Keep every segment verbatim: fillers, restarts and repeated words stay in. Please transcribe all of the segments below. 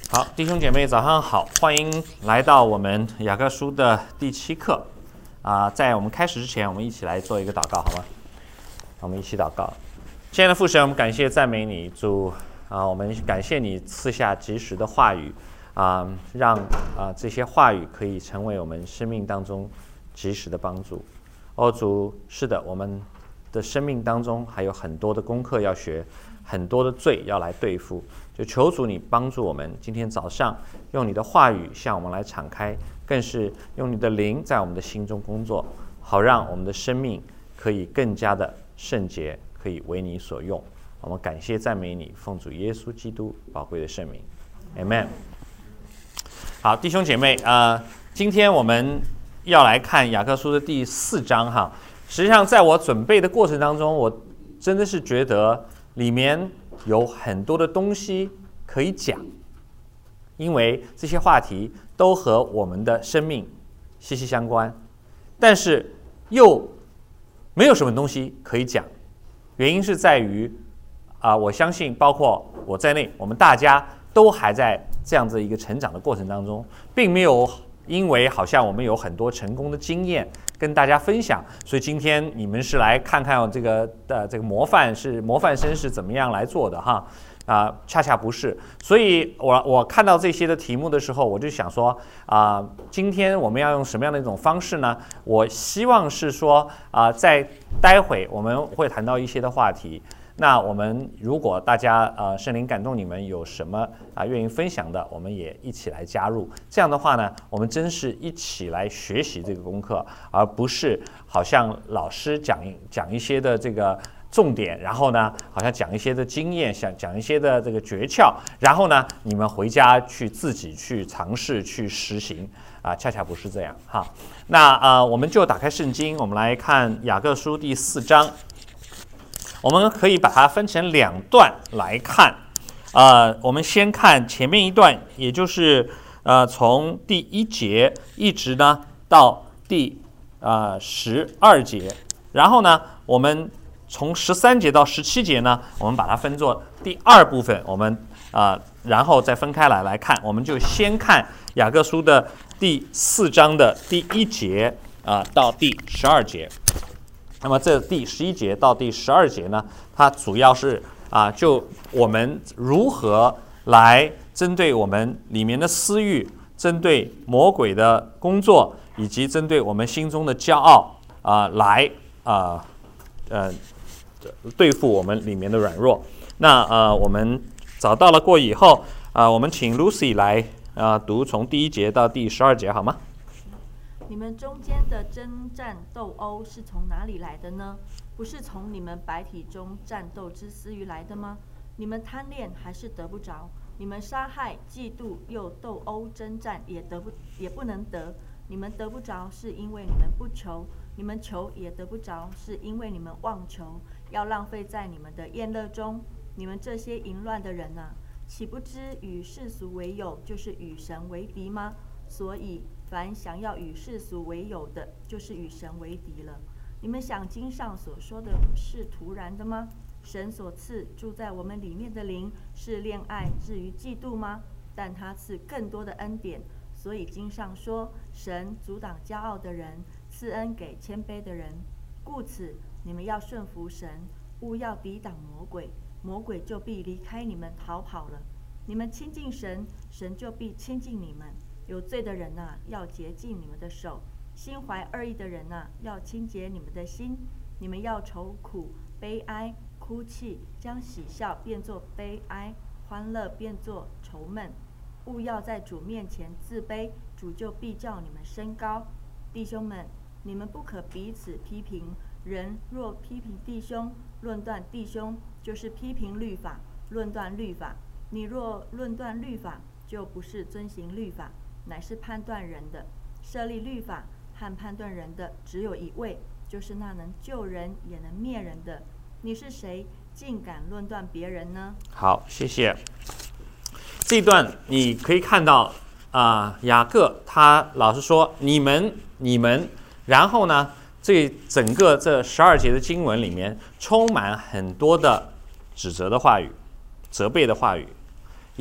好，弟兄姐妹早上好，欢迎来到我们雅各书的第七课啊、呃。在我们开始之前，我们一起来做一个祷告，好吗？我们一起祷告。亲爱的父神，我们感谢赞美你，主啊、呃，我们感谢你赐下及时的话语啊、呃，让啊、呃、这些话语可以成为我们生命当中及时的帮助。哦，主，是的，我们的生命当中还有很多的功课要学，很多的罪要来对付。就求主你帮助我们，今天早上用你的话语向我们来敞开，更是用你的灵在我们的心中工作，好让我们的生命可以更加的圣洁，可以为你所用。我们感谢赞美你，奉主耶稣基督宝贵的圣名 ，Amen。好，弟兄姐妹，呃，今天我们要来看雅各书的第四章哈。实际上，在我准备的过程当中，我真的是觉得里面有很多的东西可以讲，因为这些话题都和我们的生命息息相关，但是又没有什么东西可以讲。原因是在于啊、呃，我相信包括我在内，我们大家都还在这样子一个成长的过程当中，并没有因为好像我们有很多成功的经验跟大家分享，所以今天你们是来看看这个的这个模范是模范生是怎么样来做的哈啊、呃，恰恰不是。所以我我看到这些的题目的时候，我就想说啊、呃，今天我们要用什么样的一种方式呢？我希望是说啊、呃，在待会我们会谈到一些的话题。那我们如果大家呃圣灵感动你们有什么啊、呃、愿意分享的，我们也一起来加入。这样的话呢，我们真是一起来学习这个功课，而不是好像老师讲讲一些的这个重点，然后呢，好像讲一些的经验，想讲一些的这个诀窍，然后呢，你们回家去自己去尝试去实行啊、呃，恰恰不是这样哈。那呃，我们就打开圣经，我们来看雅各书第四章。我们可以把它分成两段来看，呃，我们先看前面一段，也就是呃从第一节一直呢到第呃十二节，然后呢，我们从十三节到十七节呢，我们把它分作第二部分，我们啊、呃、然后再分开来来看，我们就先看雅各书的第四章的第一节啊、呃、到第十二节。那么这第十一节到第十二节呢，它主要是啊、呃，就我们如何来针对我们里面的私欲，针对魔鬼的工作，以及针对我们心中的骄傲啊、呃，来啊呃, 呃对付我们里面的软弱。那呃，我们找到了过以后啊、呃，我们请 Lucy 来啊、呃、读从第一节到第十二节好吗？ 你们中间的征战斗殴是从哪里来的呢？不是从你们百体中战斗之私欲来的吗？你们贪恋还是得不着？你们杀害、嫉妒又斗殴征战也得不也不能得。你们得不着，是因为你们不求；你们求也得不着，是因为你们妄求，要浪费在你们的宴乐中。你们这些淫乱的人啊，岂不知与世俗为友，就是与神为敌吗？所以凡想要与世俗为友的，就是与神为敌了。你们想经上所说的是徒然的吗？神所赐住在我们里面的灵是恋爱至于嫉妒吗？但他赐更多的恩典，所以经上说，神阻挡骄傲的人，赐恩给谦卑的人。故此你们要顺服神，勿要抵挡魔鬼，魔鬼就必离开你们逃跑了。你们亲近神，神就必亲近你们。有罪的人啊，要洁净你们的手；心怀恶意的人啊，要清洁你们的心。你们要愁苦、悲哀、哭泣，将喜笑变作悲哀，欢乐变作愁闷。勿要在主面前自卑，主就必叫你们升高。弟兄们，你们不可彼此批评。人若批评弟兄，论断弟兄，就是批评律法，论断律法。你若论断律法，就不是遵行律法，乃是判断人的。设立律法和判断人的只有一位，就是那能救人也能灭人的。你是谁，竟敢论断别人呢？ 好，谢谢。这一段你可以看到啊、呃，雅各他老是说你们你们，然后呢，这整个这十二节的经文里面充满很多的指责的话语、责备的话语，也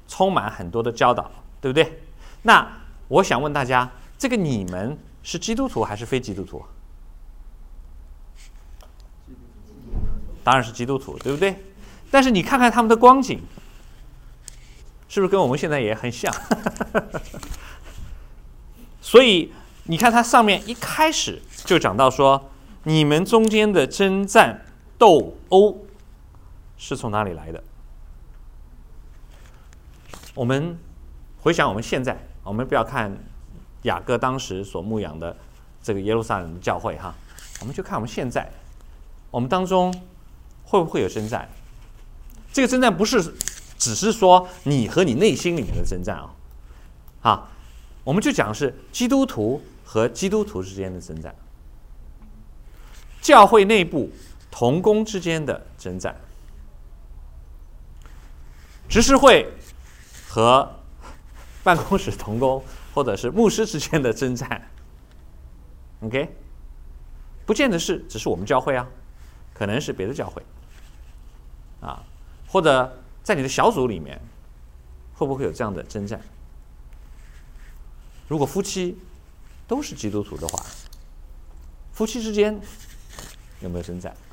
充满很多的教导，对不对？那我想问大家，这个你们是基督徒还是非基督徒？当然是基督徒，对不对？但是你看看他们的光景，是不是跟我们现在也很像？所以你看，他上面一开始就讲到说，你们中间的征战斗殴是从哪里来的？我们回想我们现在，我们不要看雅各当时所牧养的这个耶路撒冷的教会哈，我们就看我们现在，我们当中会不会有征战？这个征战不是只是说你和你内心里面的征战啊，啊，我们就讲是基督徒和基督徒之间的征战，教会内部同工之间的征战，执事会和办公室同工或者是牧师之间的征战 ，OK， 不见得是只是我们教会啊，可能是别的教会啊，或者在你的小组里面会不会有这样的征战？如果夫妻都是基督徒的话，夫妻之间有没有征战？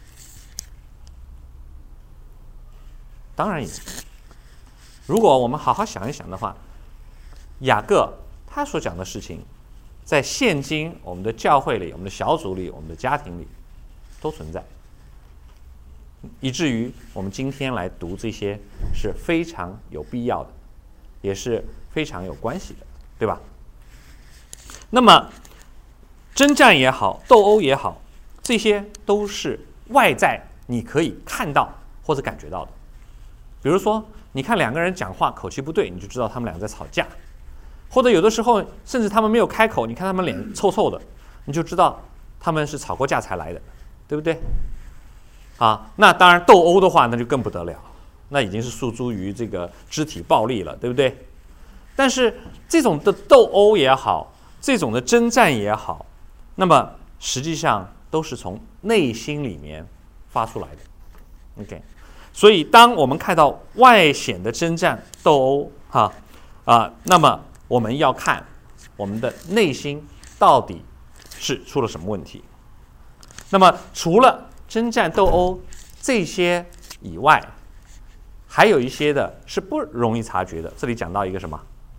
当然有。如果我们好好想一想的话，雅各他所讲的事情，在现今我们的教会里、我们的小组里、我们的家庭里都存在，以至于我们今天来读这些是非常有必要的，也是非常有关系的，对吧？那么征战也好，斗殴也好，这些都是外在你可以看到或者感觉到的。比如说，你看两个人讲话口气不对，你就知道他们俩在吵架；或者有的时候，甚至他们没有开口，你看他们脸臭臭的，你就知道他们是吵过架才来的，对不对？啊，那当然斗殴的话，那就更不得了，那已经是诉诸于这个肢体暴力了，对不对？但是这种的斗殴也好，这种的征战也好，那么实际上都是从内心里面发出来的 ，OK。所以，当我们看到外显的征战斗殴，哈啊，那么我们要看我们的内心到底是出了什么问题。那么，除了征战斗殴这些以外，还有一些的是不容易察觉的。这里讲到一个什么？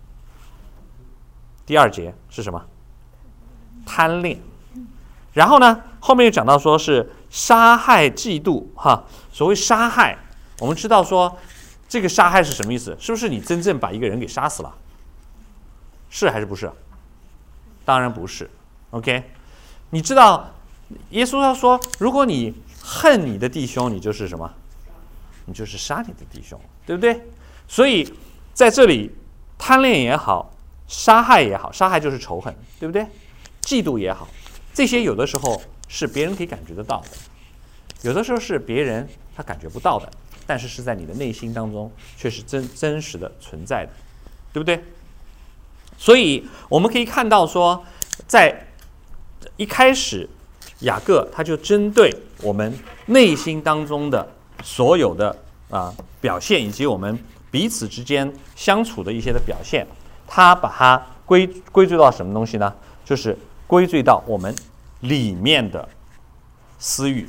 第二节是什么？贪恋。然后呢，后面又讲到说是杀害、嫉妒，哈。所谓杀害，我们知道说这个杀害是什么意思？是不是你真正把一个人给杀死了？是还是不是？当然不是。OK， 你知道耶稣要说，如果你恨你的弟兄，你就是什么？你就是杀你的弟兄，对不对？所以在这里，贪恋也好，杀害也好，杀害就是仇恨，对不对？嫉妒也好，这些有的时候是别人可以感觉得到的，有的时候是别人他感觉不到的，但是是在你的内心当中却是真真实的存在的，对不对？所以我们可以看到说，在一开始雅各他就针对我们内心当中的所有的啊表现，以及我们彼此之间相处的一些的表现，他把它归归罪到什么东西呢？就是归罪到我们里面的私欲。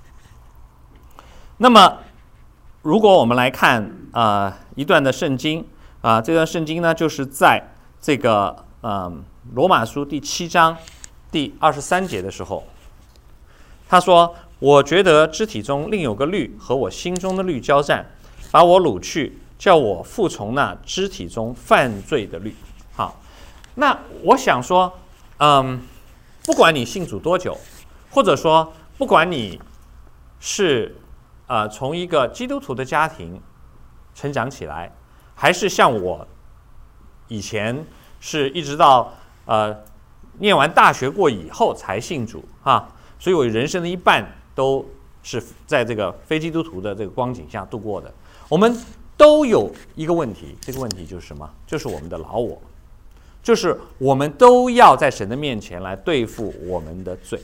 那么，如果我们来看啊、呃、一段的圣经啊、呃，这段圣经呢，就是在这个嗯、呃、罗马书第七章第二十三节的时候，他说：“我觉得肢体中另有个律和我心中的律交战，把我掳去，叫我服从那肢体中犯罪的律。”好，那我想说，嗯，不管你信主多久，或者说不管你是呃从一个基督徒的家庭成长起来，还是像我以前是一直到呃念完大学过以后才信主啊，所以我人生的一半都是在这个非基督徒的这个光景下度过的。我们都有一个问题，这个问题就是什么？就是我们的老我，就是我们都要在神的面前来对付我们的罪，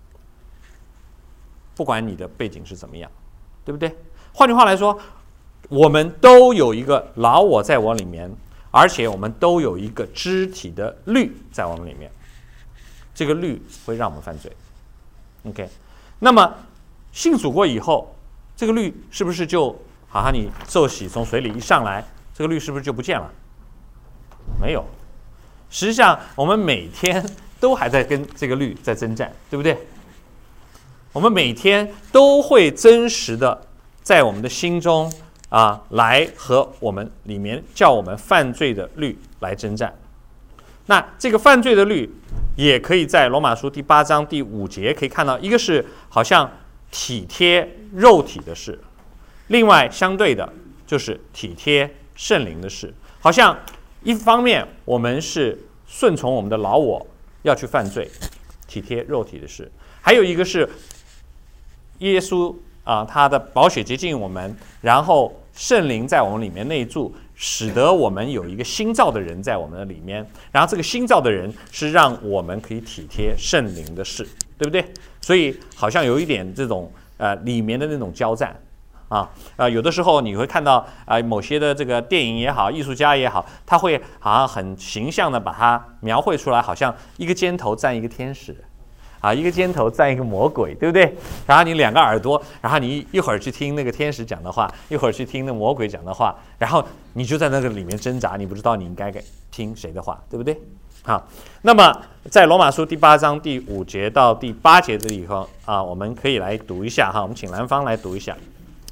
不管你的背景是怎么样，对不对？换句话来说， 我们都有一个老我在我里面，而且我们都有一个肢体的律在我们里面，这个律会让我们犯罪。OK， 那么信主过以后，这个律是不是就好像你受洗从水里一上来，这个律是不是就不见了？没有，实际上我们每天都还在跟这个律在征战，对不对？我们每天都会真实的在我们的心中啊，来和我们里面叫我们犯罪的律来征战。那这个犯罪的律也可以在罗马书第八章第五节可以看到，一个是好像体贴肉体的事，另外相对的就是体贴圣灵的事。好像一方面我们是顺从我们的老我要去犯罪，体贴肉体的事；还有一个是耶稣啊，他的宝血洁净我们，然后圣灵在我们里面内住，使得我们有一个新造的人在我们的里面。然后这个新造的人是让我们可以体贴圣灵的事，对不对？所以好像有一点这种呃里面的那种交战啊，呃有的时候你会看到啊、呃、某些的这个电影也好，艺术家也好，他会好像很形象的把它描绘出来，好像一个肩头站一个天使。啊，一个肩头站一个魔鬼，对不对？然后你两个耳朵，然后你一会儿去听那个天使讲的话，一会儿去听那魔鬼讲的话，然后你就在那个里面挣扎，你不知道你应该听谁的话，对不对？好，那么在罗马书第八章第五节到第八节这里头啊，我们可以来读一下哈，我们请兰芳来读一下。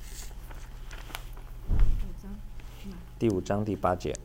第五章第八节。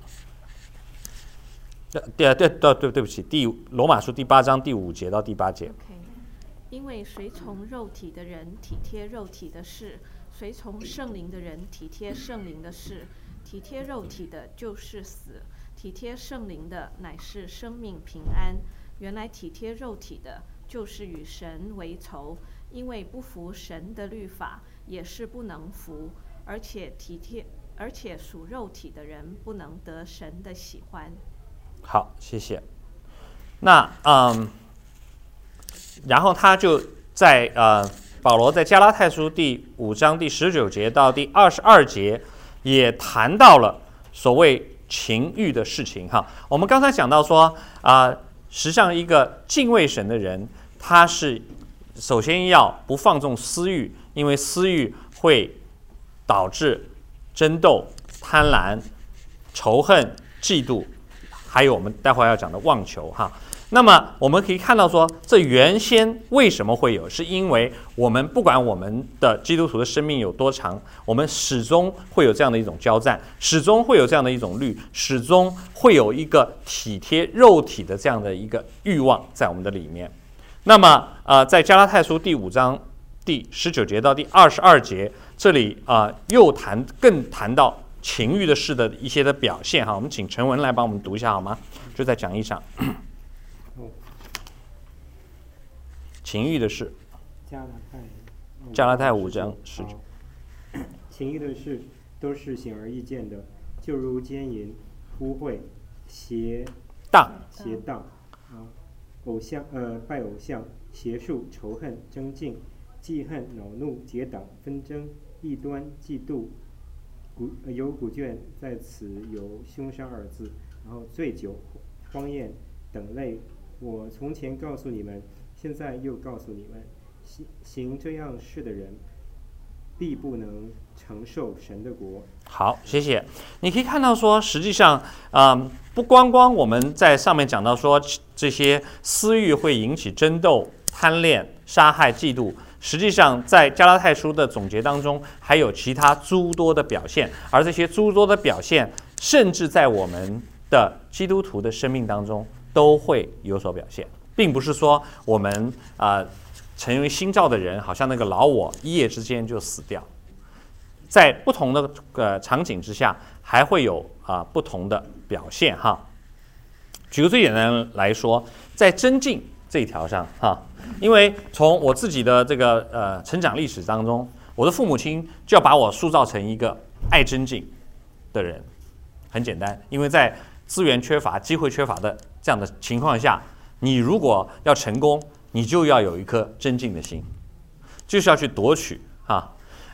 对对对对对不起，第罗马书第八章第五节到第八节。 Okay. 因为随从肉体的人体贴肉体的事，随从圣灵的人体贴圣灵的事。体贴肉体的就是死，体贴圣灵的乃是生命平安。原来体贴肉体的就是与神为仇，因为不服神的律法，也是不能服。而且体贴，而且属肉体的人不能得神的喜欢。 好，谢谢。那嗯，然后他就在呃，保罗在加拉太书第五章第十九节到第二十二节也谈到了所谓情欲的事情哈。我们刚才讲到说啊、呃，实际上一个敬畏神的人，他是首先要不放纵私欲，因为私欲会导致争斗、贪婪、仇恨、嫉妒。还有我们待会儿要讲的妄求哈，那么我们可以看到说，这原先为什么会有？是因为我们不管我们的基督徒的生命有多长，我们始终会有这样的一种交战，始终会有这样的一种律，始终会有一个体贴肉体的这样的一个欲望在我们的里面。那么呃，在加拉太书第五章第十九节到第二十二节，这里啊、呃、又谈更谈到情欲的事的一些的表现哈，我们请陈文来帮我们读一下好吗？就在讲义上，情欲的事。 加拉太， 加拉太五章十九。 情欲的事都是显而易见的，就如奸淫、污秽、邪荡、 邪荡啊，偶像呃拜偶像、邪术、仇恨、争竞、记恨、恼怒、结党、纷争、异端、嫉妒。古有古卷在此有凶杀二字，然后醉酒、荒宴等类。我从前告诉你们，现在又告诉你们，行行这样事的人，必不能承受神的国。 好，谢谢。你可以看到说，实际上，嗯，不光光我们在上面讲到说，这些私欲会引起争斗、贪恋、杀害、嫉妒。实际上，在加拉太书的总结当中，还有其他诸多的表现，而这些诸多的表现，甚至在我们的基督徒的生命当中都会有所表现，并不是说我们啊、呃、成为新造的人，好像那个老我一夜之间就死掉。在不同的呃场景之下，还会有啊、呃、不同的表现哈。举个最简单来说，在增进这一条上哈。因为从我自己的这个呃成长历史当中，我的父母亲就要把我塑造成一个爱增进的人。很简单，因为在资源缺乏、机会缺乏的这样的情况下，你如果要成功，你就要有一颗增进的心，就是要去夺取啊。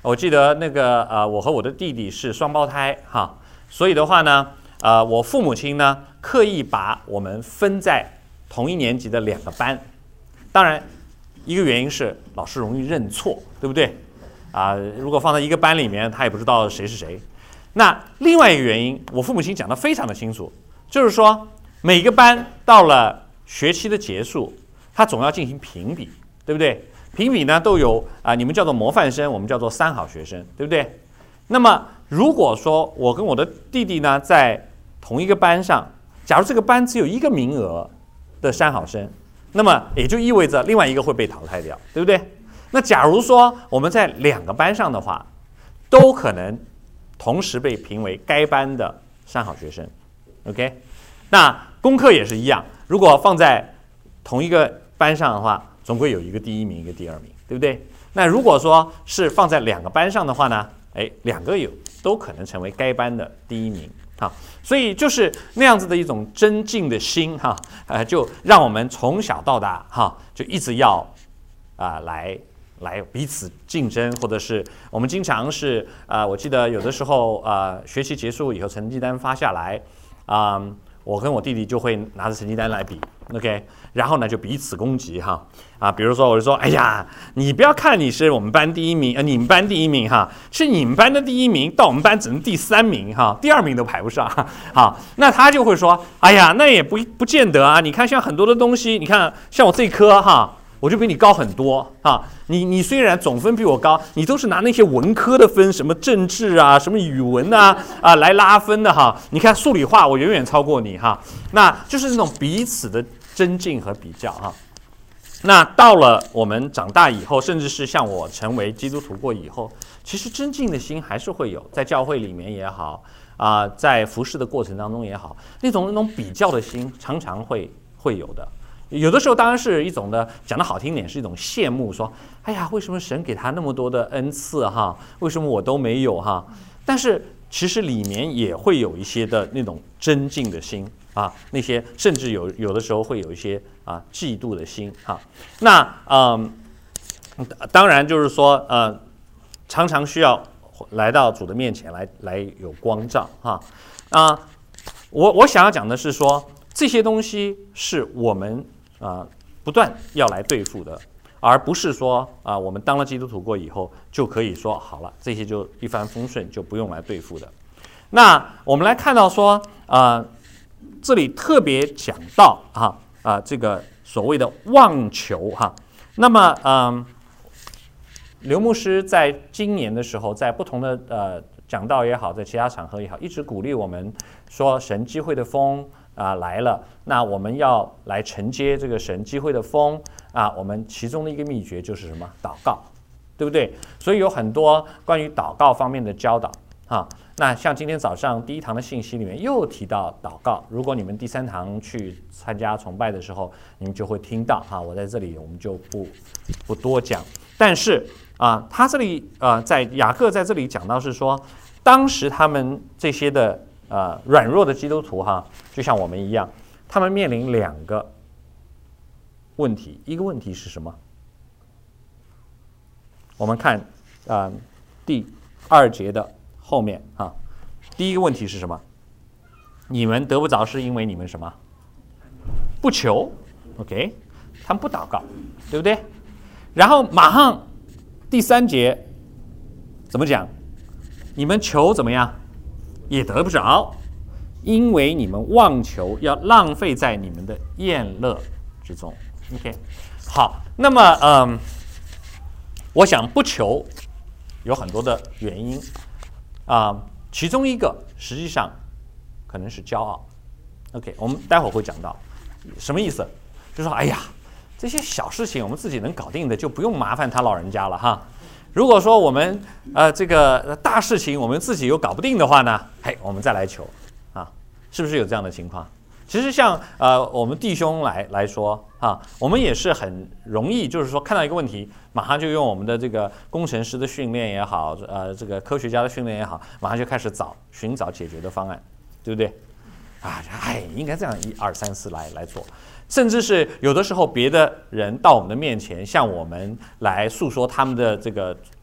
我记得那个呃，我和我的弟弟是双胞胎哈，所以的话呢，呃，我父母亲呢刻意把我们分在同一年级的两个班。当然，一个原因是老师容易认错，对不对？啊、呃，如果放在一个班里面，他也不知道谁是谁。那另外一个原因，我父母亲讲得非常的清楚，就是说每个班到了学期的结束，他总要进行评比，对不对？评比呢都有啊、呃，你们叫做模范生，我们叫做三好学生，对不对？那么如果说我跟我的弟弟呢在同一个班上，假如这个班只有一个名额的三好生，那么也就意味着另外一个会被淘汰掉，对不对？那假如说我们在两个班上的话，都可能同时被评为该班的三好学生 ，OK？ 那功课也是一样，如果放在同一个班上的话，总归有一个第一名，一个第二名，对不对？那如果说是放在两个班上的话呢，哎，两个有都可能成为该班的第一名，哈。所以就是那样子的一种增进的心，哈，呃，就让我们从小到大，哈，就一直要啊、呃、来。来彼此竞争，或者是我们经常是啊、呃，我记得有的时候啊、呃，学期结束以后成绩单发下来啊、呃，我跟我弟弟就会拿着成绩单来比 ，OK， 然后呢就彼此攻击哈啊，比如说我就说，哎呀，你不要看你是我们班第一名，呃，你们班第一名哈，是你们班的第一名，到我们班只能第三名哈，第二名都排不上，好，那他就会说，哎呀，那也不不见得啊，你看像很多的东西，你看像我这科哈。我就比你高很多啊！你你虽然总分比我高，你都是拿那些文科的分，什么政治啊、什么语文啊啊来拉分的哈。你看数理化，我远远超过你哈。那就是那种彼此的增进和比较哈。那到了我们长大以后，甚至是像我成为基督徒过以后，其实增进的心还是会有，在教会里面也好啊、呃，在服侍的过程当中也好，那种那种比较的心常常会会有的。有的时候当然是一种的，讲得好听点是一种羡慕，说，哎呀，为什么神给他那么多的恩赐哈？为什么我都没有哈？但是其实里面也会有一些的那种增进的心啊，那些甚至有有的时候会有一些啊嫉妒的心哈。那嗯，当然就是说呃，常常需要来到主的面前来来有光照哈啊。我我想要讲的是说，这些东西是我们。啊、呃，不断要来对付的，而不是说啊、呃，我们当了基督徒过以后就可以说好了，这些就一帆风顺，就不用来对付的。那我们来看到说，呃，这里特别讲到哈啊、呃，这个所谓的妄求哈。那么，嗯、呃，刘牧师在今年的时候，在不同的呃讲道也好，在其他场合也好，一直鼓励我们说，神机会的风。啊，来了，那我们要来承接这个神机会的风啊。我们其中的一个秘诀就是什么？祷告，对不对？所以有很多关于祷告方面的教导啊。那像今天早上第一堂的信息里面又提到祷告，如果你们第三堂去参加崇拜的时候，你们就会听到哈。我在这里我们就不不多讲，但是啊，他这里啊，在雅各在这里讲到是说，当时他们这些的。呃，软弱的基督徒哈，就像我们一样，他们面临两个问题。一个问题是什么？我们看啊、呃、第二节的后面啊，第一个问题是什么？你们得不着是因为你们什么？不求 ，OK？ 他们不祷告，对不对？然后马上第三节怎么讲？你们求怎么样？也得不着，因为你们妄求，要浪费在你们的宴乐之中。OK， 好，那么嗯，我想不求有很多的原因啊、呃，其中一个实际上可能是骄傲。OK， 我们待会儿会讲到什么意思，就说哎呀，这些小事情我们自己能搞定的，就不用麻烦他老人家了哈。如果说我们呃这个大事情我们自己又搞不定的话呢，嘿，我们再来求啊，是不是有这样的情况？其实像呃我们弟兄来来说啊，我们也是很容易，就是说看到一个问题，马上就用我们的这个工程师的训练也好，呃这个科学家的训练也好，马上就开始找寻找解决的方案，对不对？啊，哎，应该这样一二三四来来做。甚至是有的时候别的人到我们的面前，向我们来诉说他们的这个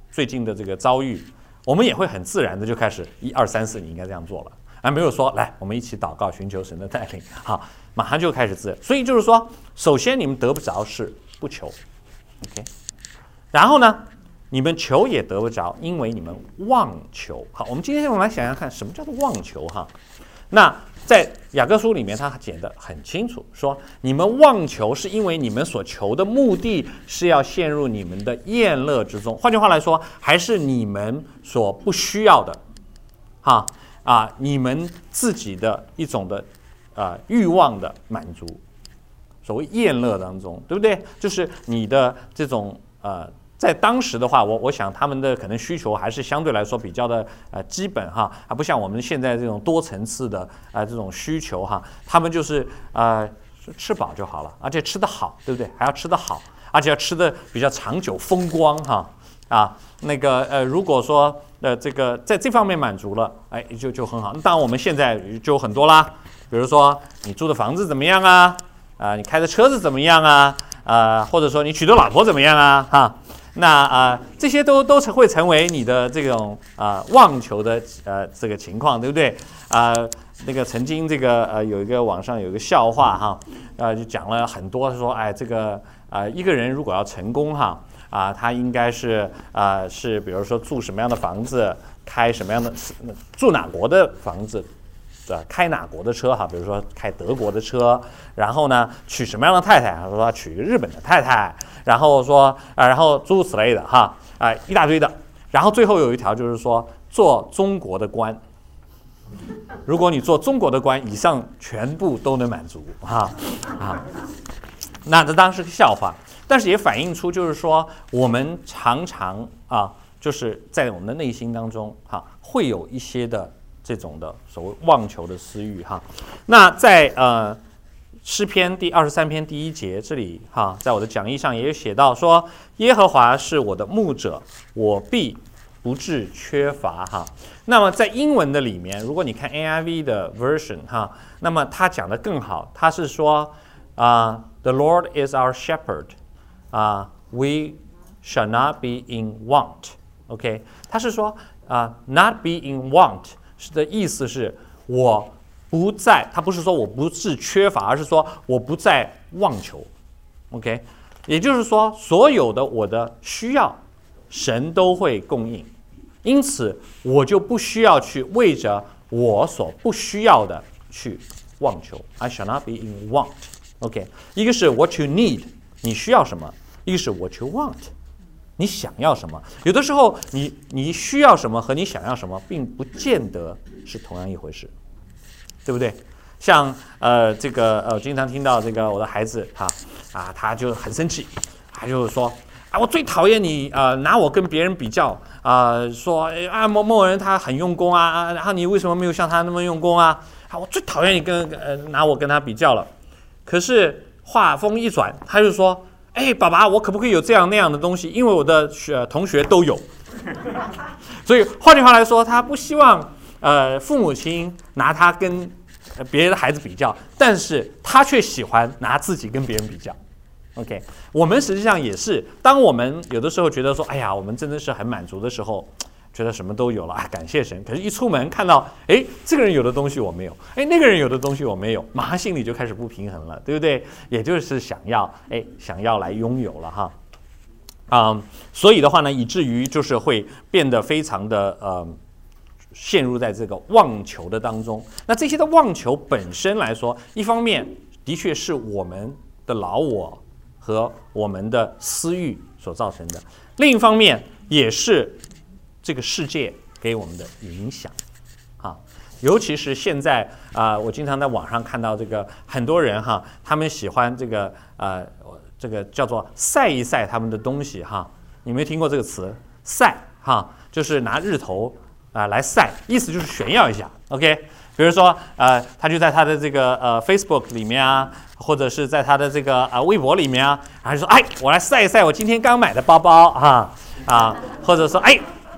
最近的这个遭遇，我们也会很自然的就开始一二三四，你应该这样做了，而没有说来我们一起祷告寻求神的带领，好，马上就开始自然。所以就是说，首先你们得不着是不求 ，OK， 然后呢，你们求也得不着，因为你们妄求。好，我们今天我们来想想看，什么叫做妄求哈？那在雅各书里面，他讲得很清楚，说你们妄求是因为你们所求的目的是要陷入你们的厌乐之中。换句话来说，还是你们所不需要的，哈啊，你们自己的一种的啊、呃、欲望的满足。所谓厌乐当中，对不对？就是你的这种呃。在当时的话，我我想他们的可能需求还是相对来说比较的呃基本哈，还不像我们现在这种多层次的呃这种需求哈，他们就是呃吃饱就好了，而且吃得好，对不对？还要吃得好，而且要吃得比较长久风光哈啊那个呃如果说呃这个在这方面满足了，哎就就很好。当然我们现在就很多啦，比如说你住的房子怎么样啊？啊、呃、你开的车子怎么样啊？啊、呃、或者说你娶的老婆怎么样啊？哈。那啊、呃，这些都都会成为你的这种啊、呃、妄求的呃这个情况，对不对？啊、呃，那个曾经这个呃有一个网上有一个笑话哈，呃就讲了很多说，哎这个啊、呃、一个人如果要成功哈啊、呃、他应该是啊、呃、是比如说住什么样的房子，开什么样的住哪国的房子。呃，开哪国的车哈？比如说开德国的车，然后呢，娶什么样的太太？他说娶日本的太太，然后说啊、呃，然后诸如此类的哈，啊、呃，一大堆的。然后最后有一条就是说，做中国的官。如果你做中国的官，以上全部都能满足哈啊。那这当然是个笑话，但是也反映出就是说，我们常常啊，就是在我们的内心当中哈，会有一些的。这种的所谓妄求的私欲哈，那在呃诗篇第二十三篇第一节这里哈，在我的讲义上也有写到说，耶和华是我的牧者，我必不致缺乏哈。那么在英文的里面，如果你看 N I V 的 version 哈，那么他讲的更好，他是说啊、uh, ，The Lord is our shepherd 啊、uh, ，We shall not be in want。OK， 他是说啊、uh, ，not be in want。是的意思是，我不在，他不是说我不是缺乏，而是说我不再妄求 ，OK， 也就是说，所有的我的需要，神都会供应，因此我就不需要去为着我所不需要的去妄求。I shall not be in want，OK， 一个是 what you need， 你需要什么；一个是 what you want。你想要什么？有的时候你你需要什么和你想要什么，并不见得是同样一回事，对不对？像呃这个呃，经常听到这个我的孩子哈啊，他就很生气，他就说啊，我最讨厌你啊、呃，拿我跟别人比较啊、呃，说啊某某人他很用功啊，然后你为什么没有像他那么用功啊？啊，我最讨厌你跟呃拿我跟他比较了。可是话锋一转，他就说。哎，爸爸，我可不可以有这样那样的东西？因为我的学同学都有，所以换句话来说，他不希望呃父母亲拿他跟别的孩子比较，但是他却喜欢拿自己跟别人比较。OK， 我们实际上也是，当我们有的时候觉得说，哎呀，我们真的是很满足的时候。觉得什么都有了，哎，感谢神。可是，一出门看到，哎，这个人有的东西我没有，哎，那个人有的东西我没有，马上心里就开始不平衡了，对不对？也就是想要，哎，想要来拥有了哈，啊、嗯，所以的话呢，以至于就是会变得非常的呃，陷入在这个妄求的当中。那这些的妄求本身来说，一方面的确是我们的老我和我们的私欲所造成的，另一方面也是。这个世界给我们的影响，啊，尤其是现在啊、呃，我经常在网上看到这个很多人哈，他们喜欢这个呃，这个叫做晒一晒他们的东西哈。你没听过这个词？晒哈，就是拿日头啊、呃、来晒，意思就是炫耀一下。OK， 比如说呃，他就在他的这个呃 Facebook 里面啊，或者是在他的这个呃微博里面啊，然后就说哎，我来晒一晒我今天刚买的包包哈啊，或者说哎。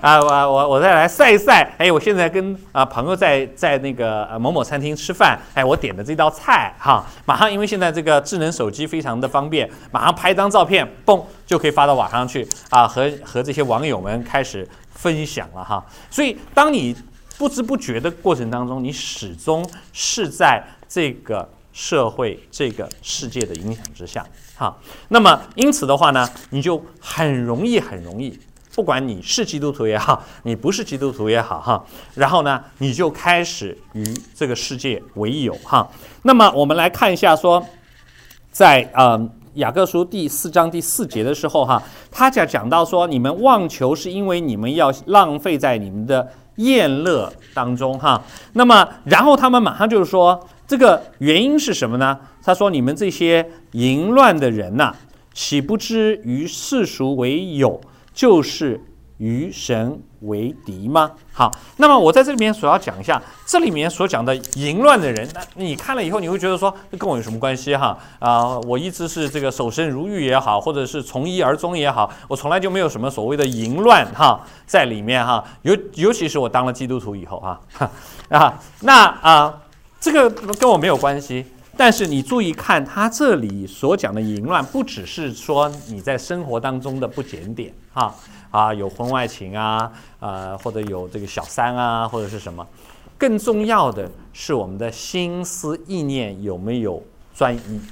啊，我我我再来晒一晒，哎，我现在跟啊朋友在在那个呃某某餐厅吃饭，哎，我点的这道菜哈，马上因为现在这个智能手机非常的方便，马上拍张照片，嘣就可以发到网上去啊，和和这些网友们开始分享了哈。所以当你不知不觉的过程当中，你始终是在这个社会、这个世界的影响之下哈。那么因此的话呢，你就很容易很容易。不管你是基督徒也好，你不是基督徒也好哈，然后呢，你就开始与这个世界为友哈。那么我们来看一下说，在呃雅各书第四章第四节的时候哈，他讲讲到说，你们妄求是因为你们要浪费在你们的宴乐当中哈。那么然后他们马上就是说，这个原因是什么呢？他说你们这些淫乱的人呐、啊，岂不知与世俗为友，就是与神为敌吗？好，那么我在这里面所要讲一下，这里面所讲的淫乱的人，那你看了以后，你会觉得说，这跟我有什么关系哈？啊、呃，我一直是这个守身如玉也好，或者是从一而终也好，我从来就没有什么所谓的淫乱哈在里面哈。尤尤其是我当了基督徒以后哈啊，那啊、呃，这个跟我没有关系。但是你注意看，他这里所讲的淫乱，不只是说你在生活当中的不检点哈啊，有婚外情啊，呃，或者有这个小三啊，或者是什么，更重要的是我们的心思意念有没有专一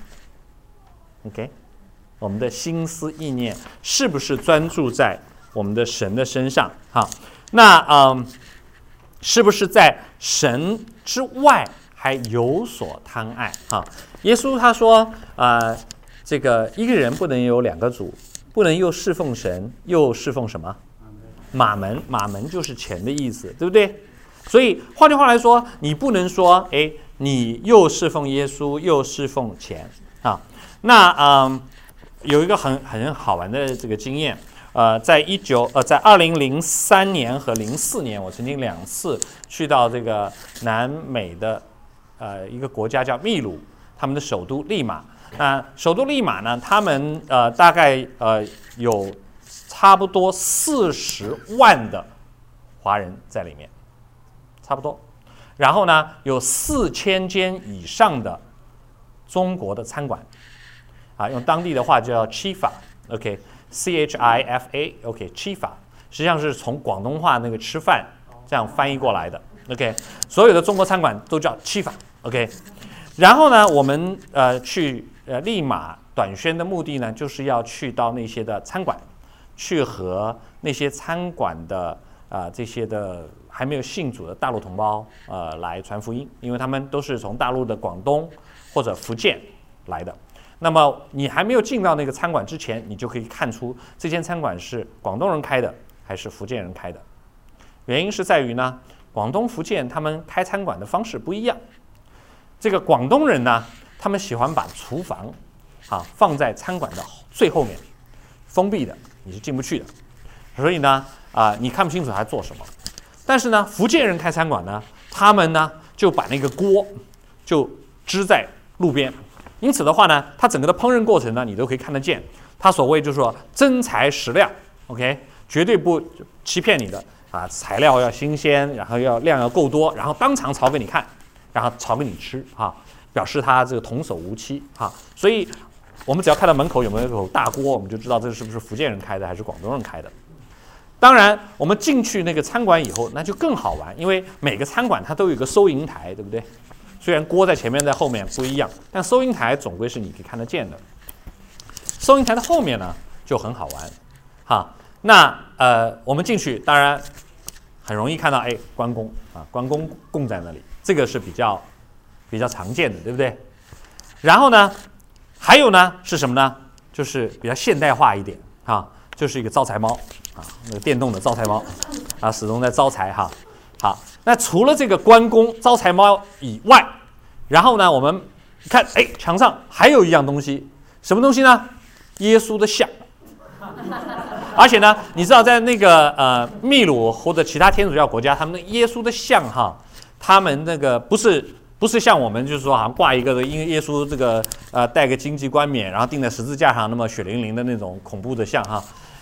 ？OK， 我们的心思意念是不是专注在我们的神的身上？哈，那嗯，是不是在神之外？还有所贪爱哈，耶稣他说，呃，这个一个人不能有两个主，不能又侍奉神又侍奉什么？马门，马门就是钱的意思，对不对？所以换句话来说，你不能说，哎，你又侍奉耶稣又侍奉钱啊。那嗯，有一个很很好玩的这个经验。呃，在一九呃，在二零零三年和零四年，我曾经两次去到这个南美的。呃，一个国家叫秘鲁，他们的首都利马。那、呃、首都利马呢，他们呃大概呃有差不多四十万的华人在里面，差不多。然后呢，有四千间以上的中国的餐馆，啊，用当地的话叫 Chifa，OK，C H I F A，OK，Chifa，实际上是从广东话那个吃饭这样翻译过来的。OK， 所有的中国餐馆都叫七法 ，OK。然后呢，我们呃去呃利马短宣的目的呢，就是要去到那些的餐馆，去和那些餐馆的啊、呃、这些的还没有信主的大陆同胞呃来传福音，因为他们都是从大陆的广东或者福建来的。那么你还没有进到那个餐馆之前，你就可以看出这间餐馆是广东人开的还是福建人开的。原因是在于呢。广东、福建他们开餐馆的方式不一样。这个广东人呢，他们喜欢把厨房啊放在餐馆的最后面，封闭的，你是进不去的。所以呢，啊、呃，你看不清楚他做什么。但是呢，福建人开餐馆呢，他们呢就把那个锅就支在路边，因此的话呢，它整个的烹饪过程呢，你都可以看得见。它所谓就是说真材实料 ，OK， 绝对不欺骗你的。啊，材料要新鲜，然后要量要够多，然后当场炒给你看，然后炒给你吃啊，表示他这个童叟无欺啊。所以，我们只要看到门口有没有一口大锅，我们就知道这是不是福建人开的还是广东人开的。当然，我们进去那个餐馆以后，那就更好玩，因为每个餐馆它都有一个收银台，对不对？虽然锅在前面，在后面不一样，但收银台总归是你可以看得见的。收银台的后面呢，就很好玩，哈。那呃，我们进去当然很容易看到，哎，关公啊，关公供在那里，这个是比较比较常见的，对不对？然后呢，还有呢是什么呢？就是比较现代化一点啊，就是一个招财猫啊，那个电动的招财猫啊，始终在招财哈。好，那除了这个关公招财猫以外，然后呢，我们看，哎，墙上还有一样东西，什么东西呢？耶稣的像。而且呢，你知道在那个呃秘鲁或者其他天主教国家，他们的耶稣的像哈，他们那个不是不是像我们就是说好像挂一个因为耶稣这个呃戴个荆棘冠冕，然后钉在十字架上那么血淋淋的那种恐怖的像哈，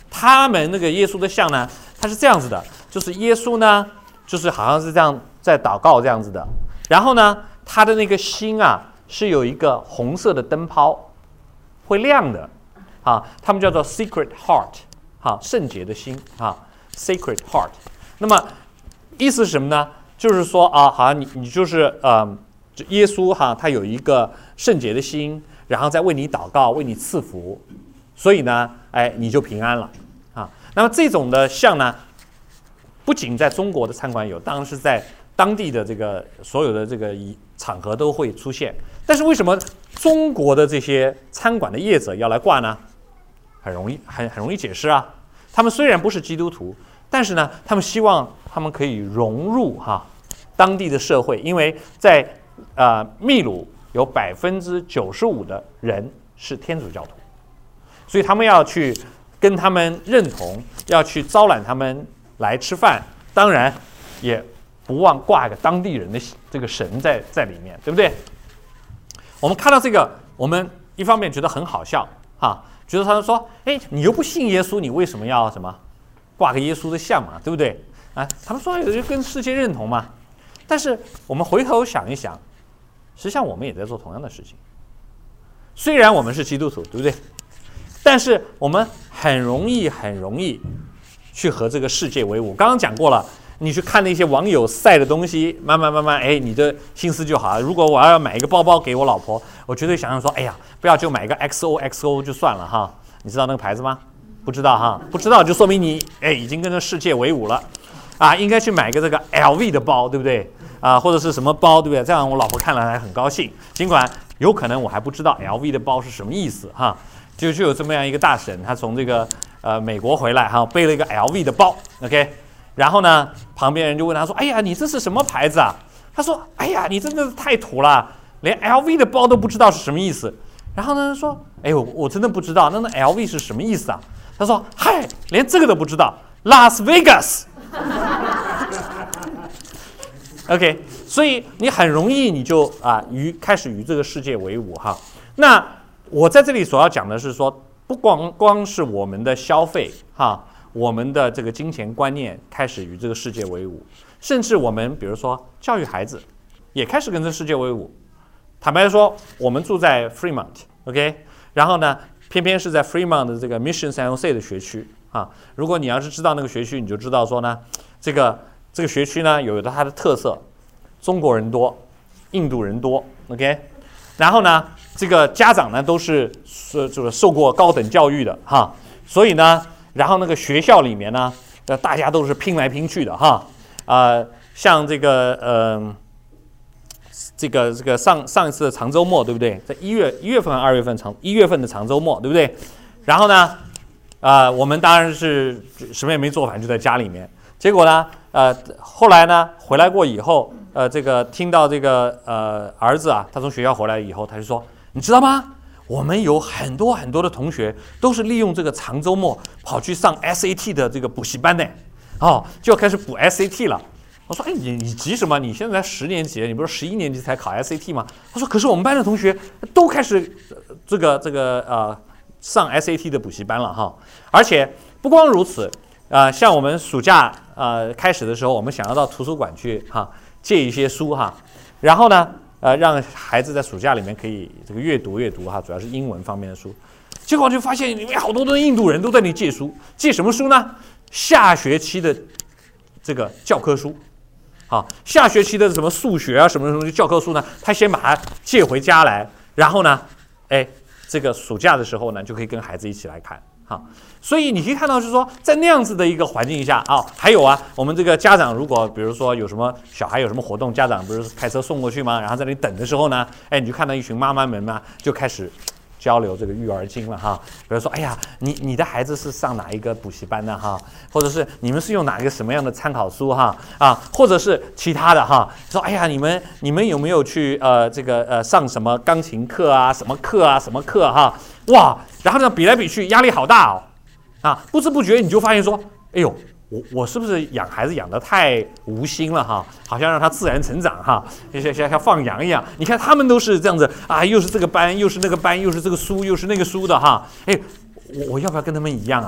他们那个耶稣的像呢，它是这样子的，就是耶稣呢，就是好像是这样在祷告这样子的。然后呢，他的那个心啊，是有一个红色的灯泡，会亮的，啊，他们叫做 Secret Heart， 哈，圣洁的心啊 ，Sacred Heart。那么意思是什么呢？就是说啊，好像你你就是呃，耶稣哈，他有一个圣洁的心，然后再为你祷告，为你赐福，所以呢，哎，你就平安了啊。那么这种的像呢，不仅在中国的餐馆有，当然是在当地的这个所有的这个场合都会出现。但是为什么中国的这些餐馆的业者要来挂呢？很容易，很很容易解释啊。他们虽然不是基督徒，但是呢，他们希望他们可以融入哈当地的社会，因为在呃秘鲁有百分之九十五的人是天主教徒，所以他们要去跟他们认同，要去招揽他们来吃饭，当然也不忘挂一个当地人的这个神在在里面，对不对？我们看到这个，我们一方面觉得很好笑哈，觉得他们说，哎，你又不信耶稣，你为什么要什么挂个耶稣的像嘛，对不对？啊，他们说就跟世界认同嘛。但是我们回头想一想，实际上我们也在做同样的事情。虽然我们是基督徒，对不对？但是我们很容易很容易去和这个世界为伍。刚刚讲过了，你去看那些网友晒的东西，慢慢慢慢，哎，你的心思就好了。如果我要买一个包包给我老婆，我绝对想想说，哎呀，不要就买一个 X O X O 就算了哈。你知道那个牌子吗？不知道哈，不知道就说明你哎已经跟这世界为伍了啊！应该去买个这个 L V 的包，对不对？啊，或者是什么包，对不对？这样我老婆看了还很高兴。尽管有可能我还不知道 L V 的包是什么意思哈，就就有这么样一个大婶，她从这个呃美国回来哈，背了一个 L V 的包 ，OK。然后呢，旁边人就问他说：“哎呀，你这是什么牌子啊？”他说：“哎呀，你真的是太土了，连 L V 的包都不知道是什么意思。”然后呢说：“哎呦，我真的不知道，那那 L V 是什么意思啊？”他说：“嗨，连这个都不知道，拉斯维加斯。”OK， 所以你很容易你就啊与开始与这个世界为伍哈。那我在这里所要讲的是说，不光光是我们的消费哈。我们的这个金钱观念开始与这个世界为伍，甚至我们比如说教育孩子，也开始跟这个世界为伍。坦白说，我们住在 Fremont，OK， 然后呢，偏偏是在 Fremont 的这个 Mission San Jose 的学区啊。如果你要是知道那个学区，你就知道说呢，这个这个学区呢有它的特色，中国人多，印度人多 ，OK， 然后呢，这个家长呢都是是就是受过高等教育的哈，所以呢。然后那个学校里面呢，呃，大家都是拼来拼去的哈，呃，像这个呃，这个这个上上一次的长周末，对不对？在一月一月份、二月份长一月份的长周末，对不对？然后呢，啊、呃，我们当然是什么也没做，反正就在家里面。结果呢，呃，后来呢，回来过以后，呃，这个听到这个呃儿子啊，他从学校回来以后，他就说，你知道吗？我们有很多很多的同学都是利用这个长周末跑去上 S A T 的这个补习班呢，哦，就开始补 S A T 了。我说，哎，你你急什么？你现在才十年级，你不是十一年级才考 S A T 吗？他说，可是我们班的同学都开始这个这个呃上 S A T 的补习班了哈。而且不光如此，呃，像我们暑假呃开始的时候，我们想要到图书馆去哈借一些书哈，然后呢。呃，让孩子在暑假里面可以这个阅读阅读哈，主要是英文方面的书。结果就发现里面好多的印度人都在那里借书，借什么书呢？下学期的这个教科书，好，下学期的什么数学啊什么什么教科书呢？他先把它借回家来，然后呢，哎，这个暑假的时候呢，就可以跟孩子一起来看。好，所以你可以看到，就是说，在那样子的一个环境下啊，还有啊，我们这个家长如果比如说有什么小孩有什么活动，家长不是开车送过去吗？然后在那里等的时候呢，哎，你就看到一群妈妈们嘛，就开始交流这个育儿经了哈。比如说，哎呀，你你的孩子是上哪一个补习班呢哈？或者是你们是用哪一个什么样的参考书哈？啊，或者是其他的哈？说，哎呀，你们你们有没有去呃这个呃上什么钢琴课啊，什么课啊，什么课哈？哇！然后呢，比来比去，压力好大哦，啊，不知不觉你就发现说，哎呦，我我是不是养孩子养得太无心了哈？好像让他自然成长哈，像像像放羊一样。你看他们都是这样子啊，又是这个班，又是那个班，又是这个书，又是那个书的哈。哎，我我要不要跟他们一样啊？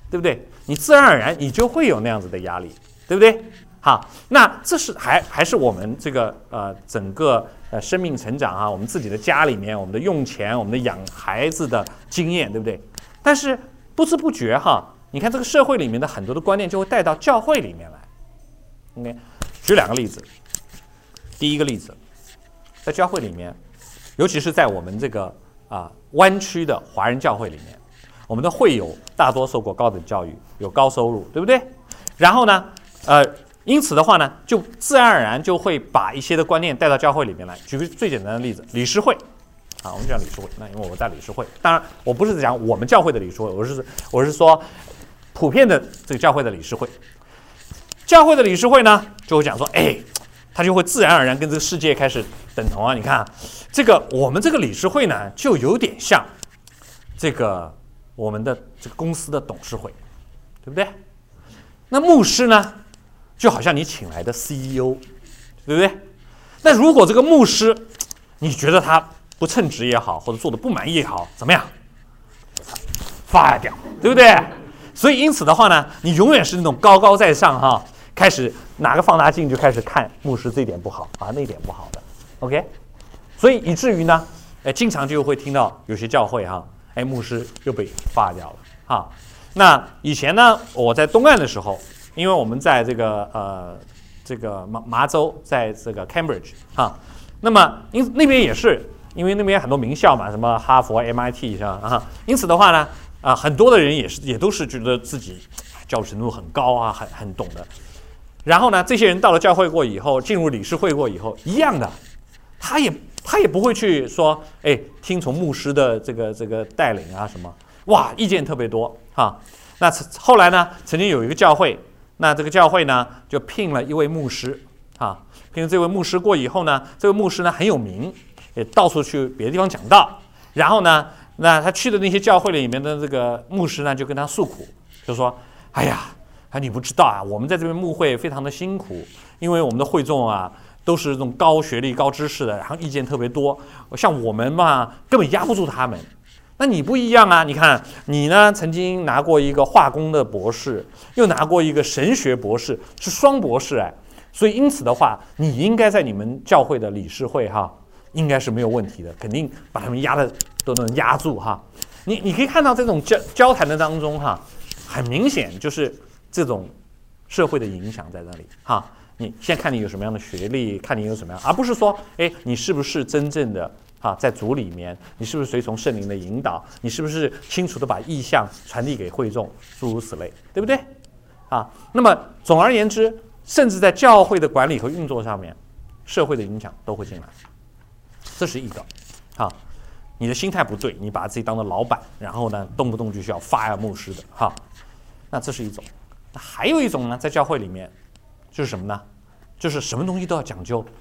对不对？你自然而然你就会有那样子的压力，对不对？好，那这是还还是我们这个呃整个呃生命成长啊，我们自己的家里面，我们的用钱，我们的养孩子的经验，对不对？但是不知不觉哈，你看这个社会里面的很多的观念就会带到教会里面来。OK， 举两个例子。第一个例子，在教会里面，尤其是在我们这个啊湾区的华人教会里面，我们的会友大多受过高等教育，有高收入，对不对？然后呢，呃。因此的话呢，就自然而然就会把一些的观念带到教会里面来。举个最简单的例子，理事会，啊，我们讲理事会，那因为我在理事会，当然我不是讲我们教会的理事会，我是我是说普遍的这个教会的理事会。教会的理事会呢，就会讲说，哎，他就会自然而然跟这个世界开始等同啊。你看，这个我们这个理事会呢，就有点像这个我们的这个公司的董事会，对不对？那牧师呢？就好像你请来的 C E O， 对不对？那如果这个牧师，你觉得他不称职也好，或者做的不满意也好，怎么样？发掉，对不对？所以因此的话呢，你永远是那种高高在上哈，开始拿个放大镜就开始看牧师这一点不好啊，那一点不好的 ，OK？ 所以以至于呢，哎，经常就会听到有些教会哈，哎，牧师又被发掉了哈。那以前呢，我在东岸的时候。因为我们在这个呃这个麻麻州，在这个 Cambridge 哈，那么因那边也是，因为那边很多名校嘛，什么哈佛、M I T 是吧？啊，因此的话呢，啊、呃，很多的人也是也都是觉得自己教育程度很高啊，很很懂的。然后呢，这些人到了教会过以后，进入理事会过以后，一样的，他也他也不会去说，哎，听从牧师的这个这个带领啊什么，哇，意见特别多哈。那后来呢，曾经有一个教会。那这个教会呢，就聘了一位牧师，啊，聘了这位牧师过以后呢，这位牧师呢很有名，也到处去别的地方讲道。然后呢，那他去的那些教会里面的这个牧师呢，就跟他诉苦，就说：“哎呀，啊你不知道啊，我们在这边牧会非常的辛苦，因为我们的会众啊都是这种高学历、高知识的，然后意见特别多，像我们嘛根本压不住他们。”那你不一样啊！你看你呢，曾经拿过一个化工的博士，又拿过一个神学博士，是双博士哎。所以因此的话，你应该在你们教会的理事会哈，应该是没有问题的，肯定把他们压的都能压住哈。你你可以看到这种交交谈的当中哈，很明显就是这种社会的影响在那里哈。你先看你有什么样的学历，看你有什么样，而不是说哎你是不是真正的。啊，在主里面，你是不是随从圣灵的引导？你是不是清楚的把意象传递给会众？诸如此类，对不对？啊，那么总而言之，甚至在教会的管理和运作上面，社会的影响都会进来。这是一个，啊，你的心态不对，你把自己当做老板，然后呢，动不动就需要发牧师的，哈，那这是一种。那还有一种呢，在教会里面，就是什么呢？就是什么东西都要讲究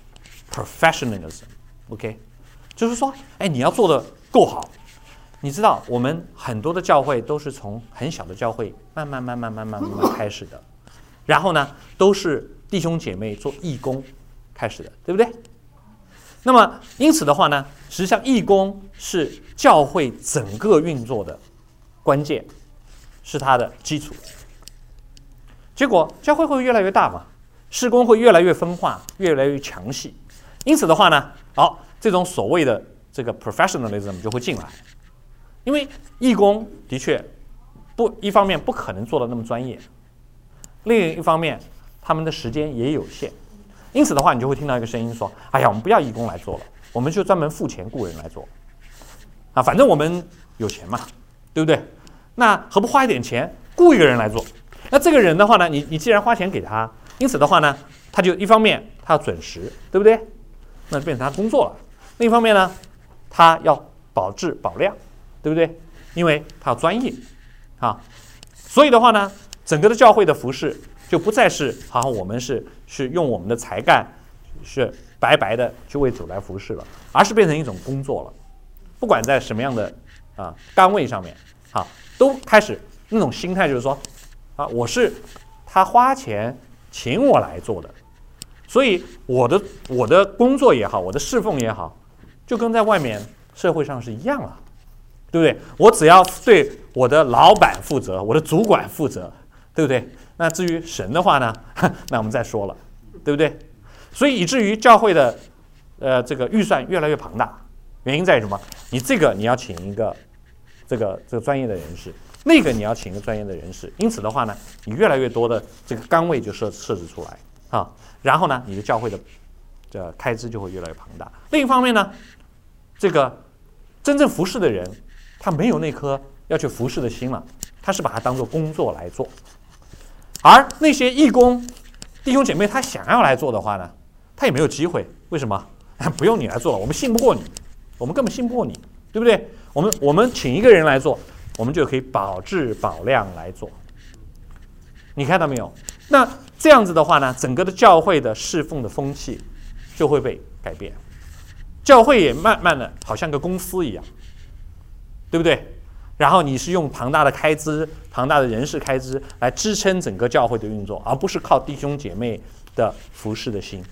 professionalism，OK？、Okay？就是说，哎，你要做的够好。你知道，我们很多的教会都是从很小的教会慢慢、慢慢、慢慢、慢慢开始的，然后呢，都是弟兄姐妹做义工开始的，对不对？那么，因此的话呢，实际上义工是教会整个运作的关键，是它的基础。结果，教会会越来越大嘛，事工会越来越分化，越来越强细。因此的话呢，好。这种所谓的这个 professionalism 就会进来，因为义工的确不一方面不可能做得那么专业，另一方面他们的时间也有限，因此的话，你就会听到一个声音说：“哎呀，我们不要义工来做了，我们就专门付钱雇人来做，啊，反正我们有钱嘛，对不对？那何不花一点钱雇一个人来做？那这个人的话呢，你你既然花钱给他，因此的话呢，他就一方面他要准时，对不对？那就变成他工作了。”另一方面呢，他要保质保量，对不对？因为他要专业啊，所以的话呢，整个的教会的服事就不再是好像我们是是用我们的才干是白白的去为主来服事了，而是变成一种工作了。不管在什么样的啊岗位上面啊，都开始那种心态就是说啊，我是他花钱请我来做的，所以我的我的工作也好，我的侍奉也好。就跟在外面社会上是一样了， 对不对？我只要对我的老板负责，我的主管负责，对不对？那至于神的话呢，那我们再说了，对不对？所以以至于教会的呃这个预算越来越庞大，原因在于什么？你这个你要请一个这个这个专业的人士，那个你要请一个专业的人士，因此的话呢，你越来越多的这个岗位就设设置出来啊，然后呢，你的教会的这开支就会越来越庞大。另一方面呢，这个真正服侍的人，他没有那颗要去服侍的心了，他是把它当做工作来做。而那些义工弟兄姐妹，他想要来做的话呢，他也没有机会。为什么？不用你来做了，我们信不过你，我们根本信不过你，对不对？我们我们请一个人来做，我们就可以保质保量来做。你看到没有？那这样子的话呢，整个的教会的侍奉的风气就会被改变，教会也慢慢的好像个公司一样，对不对？然后你是用庞大的开支、庞大的人事开支来支撑整个教会的运作，而不是靠弟兄姐妹的服侍的心。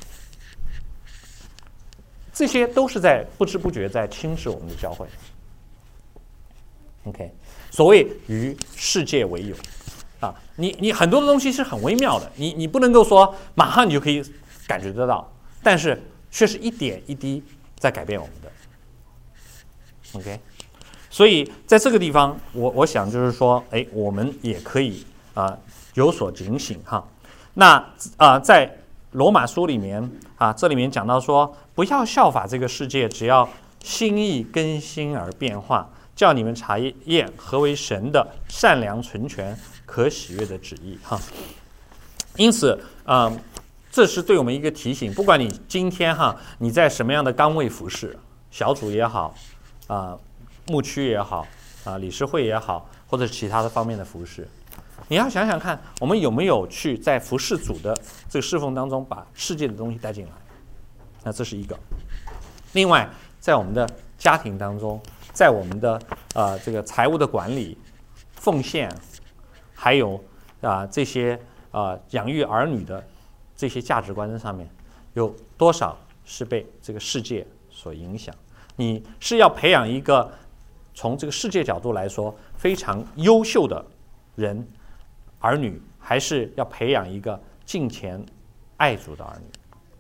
这些都是在不知不觉在侵蚀我们的教会。OK， 所谓与世界为友啊，你你很多的东西是很微妙的，你你不能够说马上你就可以感觉得到，但是却是一点一滴在改变我们的。OK。所以在这个地方，我我想就是说，哎，我们也可以啊、呃、有所警醒哈。那啊、呃，在罗马书里面啊，这里面讲到说，不要效法这个世界，只要心意更新而变化，叫你们查验何为神的善良、纯全、可喜悦的旨意哈。因此啊、呃，这是对我们一个提醒，不管你今天哈你在什么样的岗位服侍，小组也好啊。呃牧区也好啊，理事会也好，或者是其他的方面的服侍，你要想想看，我们有没有去在服侍主的这个侍奉当中把世界的东西带进来？那这是一个。另外，在我们的家庭当中，在我们的呃这个财务的管理、奉献，还有啊、呃、这些呃养育儿女的这些价值观上面，有多少是被这个世界所影响？你是要培养一个从这个世界角度来说非常优秀的人儿女，还是要培养一个敬虔爱主的儿女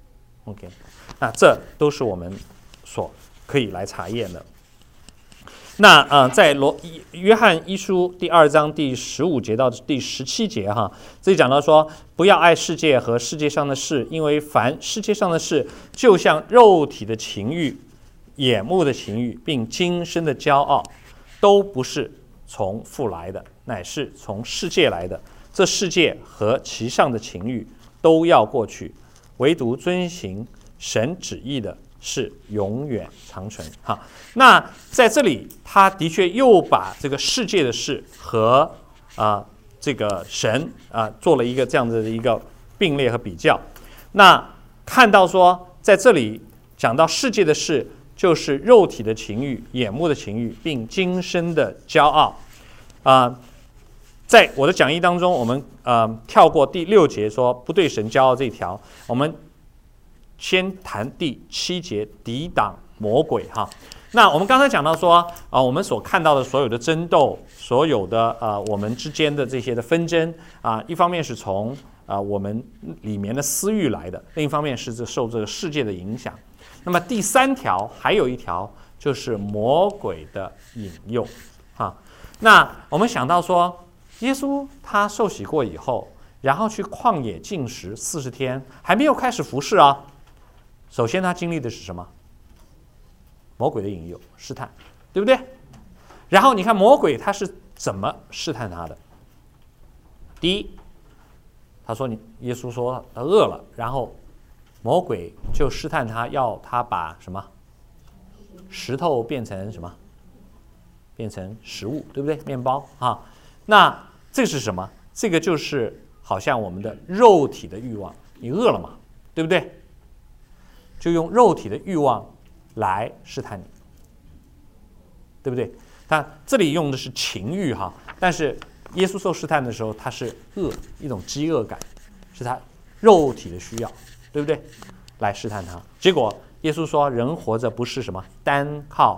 ？OK， 那这都是我们所可以来查验的。那呃，在罗约翰一书第二章第十五节到第十七节哈，这里讲到说，不要爱世界和世界上的事，因为凡世界上的事，就像肉体的情欲、眼目的情欲，并今生的骄傲，都不是从父来的，乃是从世界来的。这世界和其上的情欲都要过去，唯独遵行神旨意的是永远长存。哈，那在这里，他的确又把这个世界的事和啊、呃、这个神啊、呃、做了一个这样子的一个并列和比较。那看到说，在这里讲到世界的事，就是肉体的情欲、眼目的情欲，并今生的骄傲。啊、呃，在我的讲义当中，我们呃跳过第六节说不对神骄傲这一条，我们先谈第七节抵挡魔鬼哈。那我们刚才讲到说啊、呃，我们所看到的所有的争斗，所有的呃我们之间的这些的纷争啊、呃，一方面是从啊、呃、我们里面的私欲来的，另一方面是这受这个世界的影响。那么第三条还有一条就是魔鬼的引诱哈。那我们想到说，耶稣他受洗过以后，然后去旷野禁食四十天，还没有开始服侍啊。首先他经历的是什么？魔鬼的引诱、试探，对不对？然后你看魔鬼他是怎么试探他的？第一，他说你耶稣说他饿了，然后魔鬼就试探他，要他把什么石头变成什么？变成食物，对不对？面包啊，那这是什么？这个就是好像我们的肉体的欲望，你饿了嘛，对不对？就用肉体的欲望来试探你，对不对？他这里用的是情欲哈，但是耶稣受试探的时候，他是饿，一种饥饿感，是他肉体的需要，对不对？来试探他。结果耶稣说，人活着不是什么单靠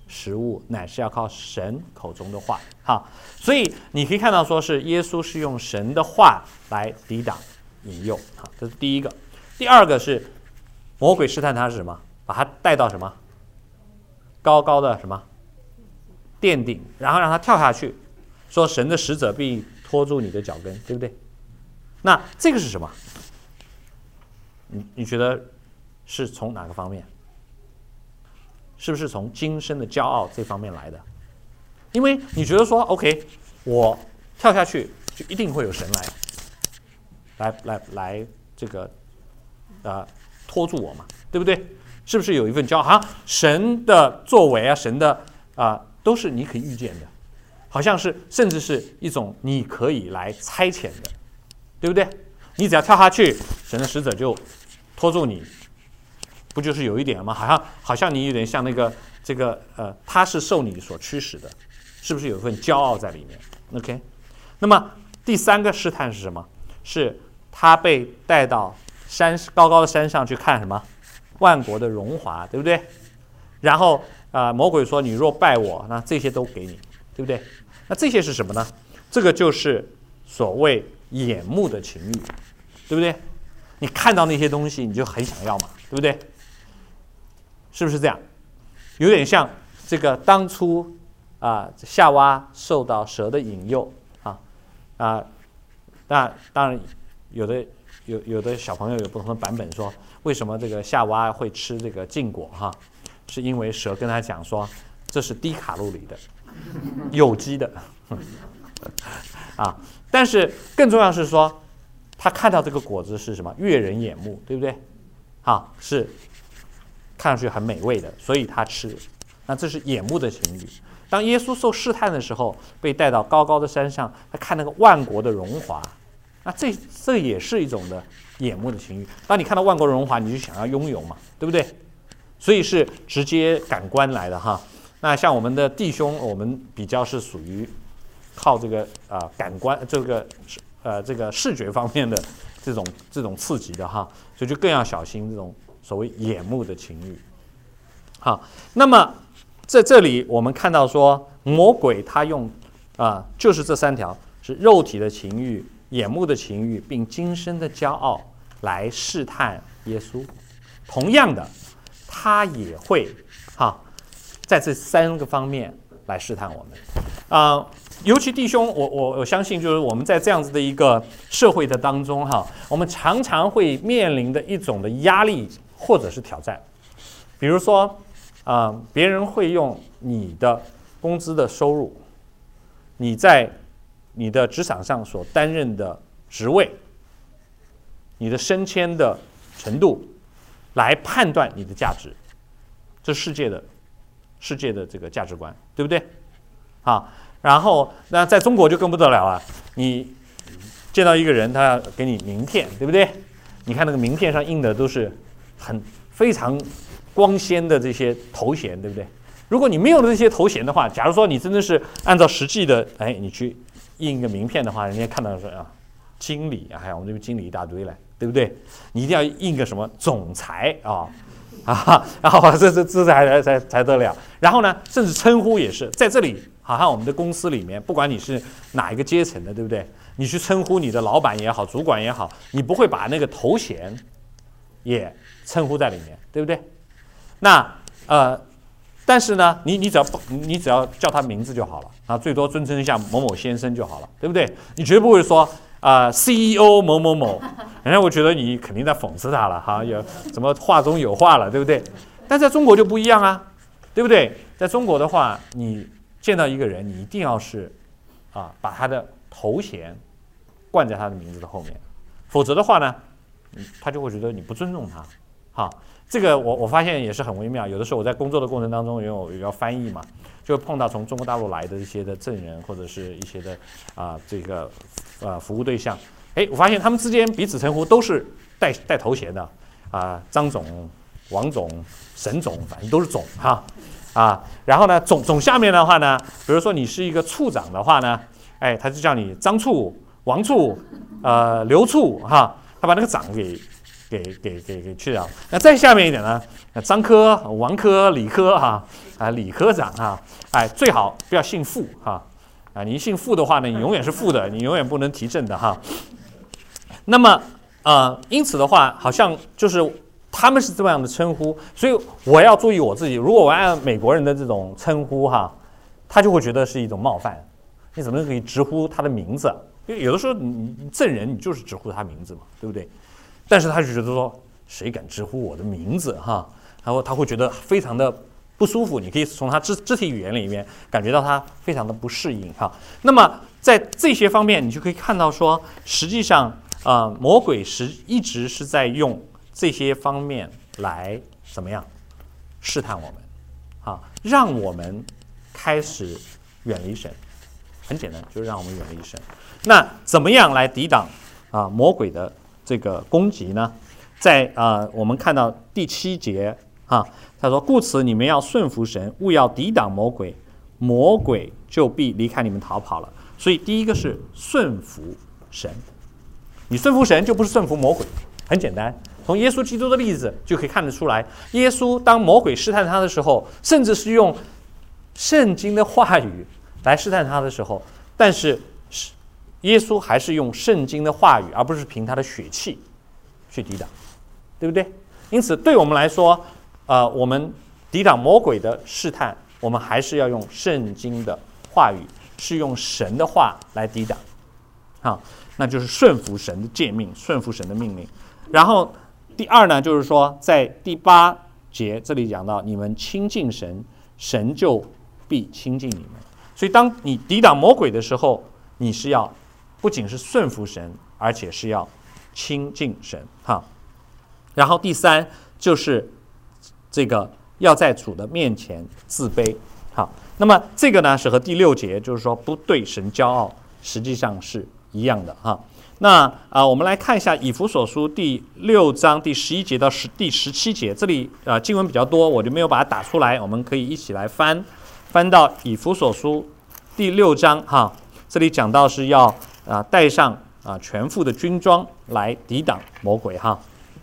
食物，乃是要靠神口中的话。好，所以你可以看到，说是耶稣是用神的话来抵挡引诱。好，这是第一个。第二个是魔鬼试探他是什么？把他带到什么？高高的什么殿顶，然后让他跳下去，说神的使者必拖住你的脚跟，对不对？那这个是什么？你你觉得是从哪个方面？是不是从今生的骄傲这方面来的？因为你觉得说 ，OK， 我跳下去就一定会有神来，来来来，这个呃拖住我嘛，对不对？是不是有一份骄傲？好像神的作为啊，神的啊、呃，都是你可以预见的，好像是甚至是一种你可以来差遣的，对不对？你只要跳下去，神的使者就拖住你，不就是有一点吗？好像好像你有点像那个这个呃，他是受你所驱使的，是不是有一份骄傲在里面 ？OK， 那么第三个试探是什么？是他被带到山高高的山上去看什么？万国的荣华，对不对？然后啊、呃，魔鬼说：“你若拜我，那这些都给你，对不对？”那这些是什么呢？这个就是所谓眼目的情欲，对不对？你看到那些东西，你就很想要嘛，对不对？是不是这样？有点像这个当初啊、呃，夏娃受到蛇的引诱啊啊，那当然有的有有的小朋友有不同的版本说。为什么这个夏娃会吃这个禁果哈？是因为蛇跟他讲说，这是低卡路里的、有机的啊。但是更重要是说，他看到这个果子是什么？悦人眼目，对不对？啊，是看上去很美味的，所以他吃。那这是眼目的情欲。当耶稣受试探的时候，被带到高高的山上，他看那个万国的荣华，那这这也是一种的。眼目的情欲，当你看到万国荣华，你就想要拥有嘛，对不对？所以是直接感官来的哈。那像我们的弟兄，我们比较是属于靠这个啊、呃、感官这个呃这个视觉方面的这种这种刺激的哈，所以就更要小心这种所谓眼目的情欲。好，那么在这里我们看到说，魔鬼他用啊、呃、就是这三条，是肉体的情欲。眼目的情欲，并今生的骄傲来试探耶稣。同样的，他也会哈，在这三个方面来试探我们。啊、呃，尤其弟兄，我我我相信，就是我们在这样子的一个社会的当中哈，我们常常会面临的一种的压力或者是挑战。比如说啊、呃，别人会用你的工资的收入，你在你的职场上所担任的职位，你的升迁的程度，来判断你的价值，这是世界的世界的这个价值观，对不对？啊，然后那在中国就更不得了了，你见到一个人，他要给你名片，对不对？你看那个名片上印的都是很非常光鲜的这些头衔，对不对？如果你没有这些头衔的话，假如说你真的是按照实际的，哎，你去印一个名片的话，人家看到说啊，经理啊，还有我们这边经理一大堆嘞，对不对？你一定要印个什么总裁啊啊，然后这这这才才才得了。然后呢，甚至称呼也是在这里，好像我们的公司里面，不管你是哪一个阶层的，对不对？你去称呼你的老板也好，主管也好，你不会把那个头衔也称呼在里面，对不对？那呃。但是呢，你你只要不你只要叫他名字就好了啊，最多尊称一下某某先生就好了，对不对？你绝不会说啊、呃、C E O 某某某，人家会觉得你肯定在讽刺他了哈，有什么话中有话了，对不对？但在中国就不一样啊，对不对？在中国的话，你见到一个人，你一定要是啊把他的头衔冠在他的名字的后面，否则的话呢，他就会觉得你不尊重他，好。这个我我发现也是很微妙，有的时候我在工作的过程当中，因为我要翻译嘛，就会碰到从中国大陆来的一些的证人或者是一些的啊、呃、这个呃服务对象，哎，我发现他们之间彼此称呼都是带带头衔的啊、呃，张总、王总、沈总，反正都是总哈啊。然后呢，总总下面的话呢，比如说你是一个处长的话呢，哎，他就叫你张处、王处、呃刘处哈，他把那个长给给给给给去掉。那再下面一点呢，张科、王科、李科哈啊，李科长哈，哎，最好不要姓傅哈啊，你一姓傅的话呢，你永远是负的，你永远不能提正的哈。那么呃，因此的话，好像就是他们是这样的称呼，所以我要注意我自己。如果我按美国人的这种称呼哈，他就会觉得是一种冒犯。你怎么可以直呼他的名字？因为有的时候你证人你就是直呼他名字嘛，对不对？但是他就觉得说，谁敢直呼我的名字哈？然后他会觉得非常的不舒服。你可以从他肢肢体语言里面感觉到他非常的不适应哈。那么在这些方面，你就可以看到说，实际上呃，魔鬼是一直是在用这些方面来怎么样试探我们，啊，让我们开始远离神。很简单，就是让我们远离神。那怎么样来抵挡啊魔鬼的这个攻击呢？在啊，我们看到第七节啊，他说：“故此你们要顺服神，勿要抵挡魔鬼，魔鬼就必离开你们逃跑了。”所以第一个是顺服神。你顺服神就不是顺服魔鬼，很简单。从耶稣基督的例子就可以看得出来，耶稣当魔鬼试探他的时候，甚至是用圣经的话语来试探他的时候，但是耶稣还是用圣经的话语，而不是凭他的血气去抵挡，对不对？因此，对我们来说，呃，我们抵挡魔鬼的试探，我们还是要用圣经的话语，是用神的话来抵挡，好，那就是顺服神的诫命，顺服神的命令。然后第二呢，就是说在第八节这里讲到，你们亲近神，神就必亲近你们。所以当你抵挡魔鬼的时候，你是要不仅是顺服神，而且是要亲近神哈。然后第三就是这个要在主的面前自卑。好，那么这个呢是和第六节就是说不对神骄傲，实际上是一样的哈。那啊、呃，我们来看一下以弗所书第六章第十一节到十第十七节，这里呃经文比较多，我就没有把它打出来，我们可以一起来翻。翻到以弗所书第六章哈，这里讲到是要啊带上啊全副的军装来抵挡魔鬼哈。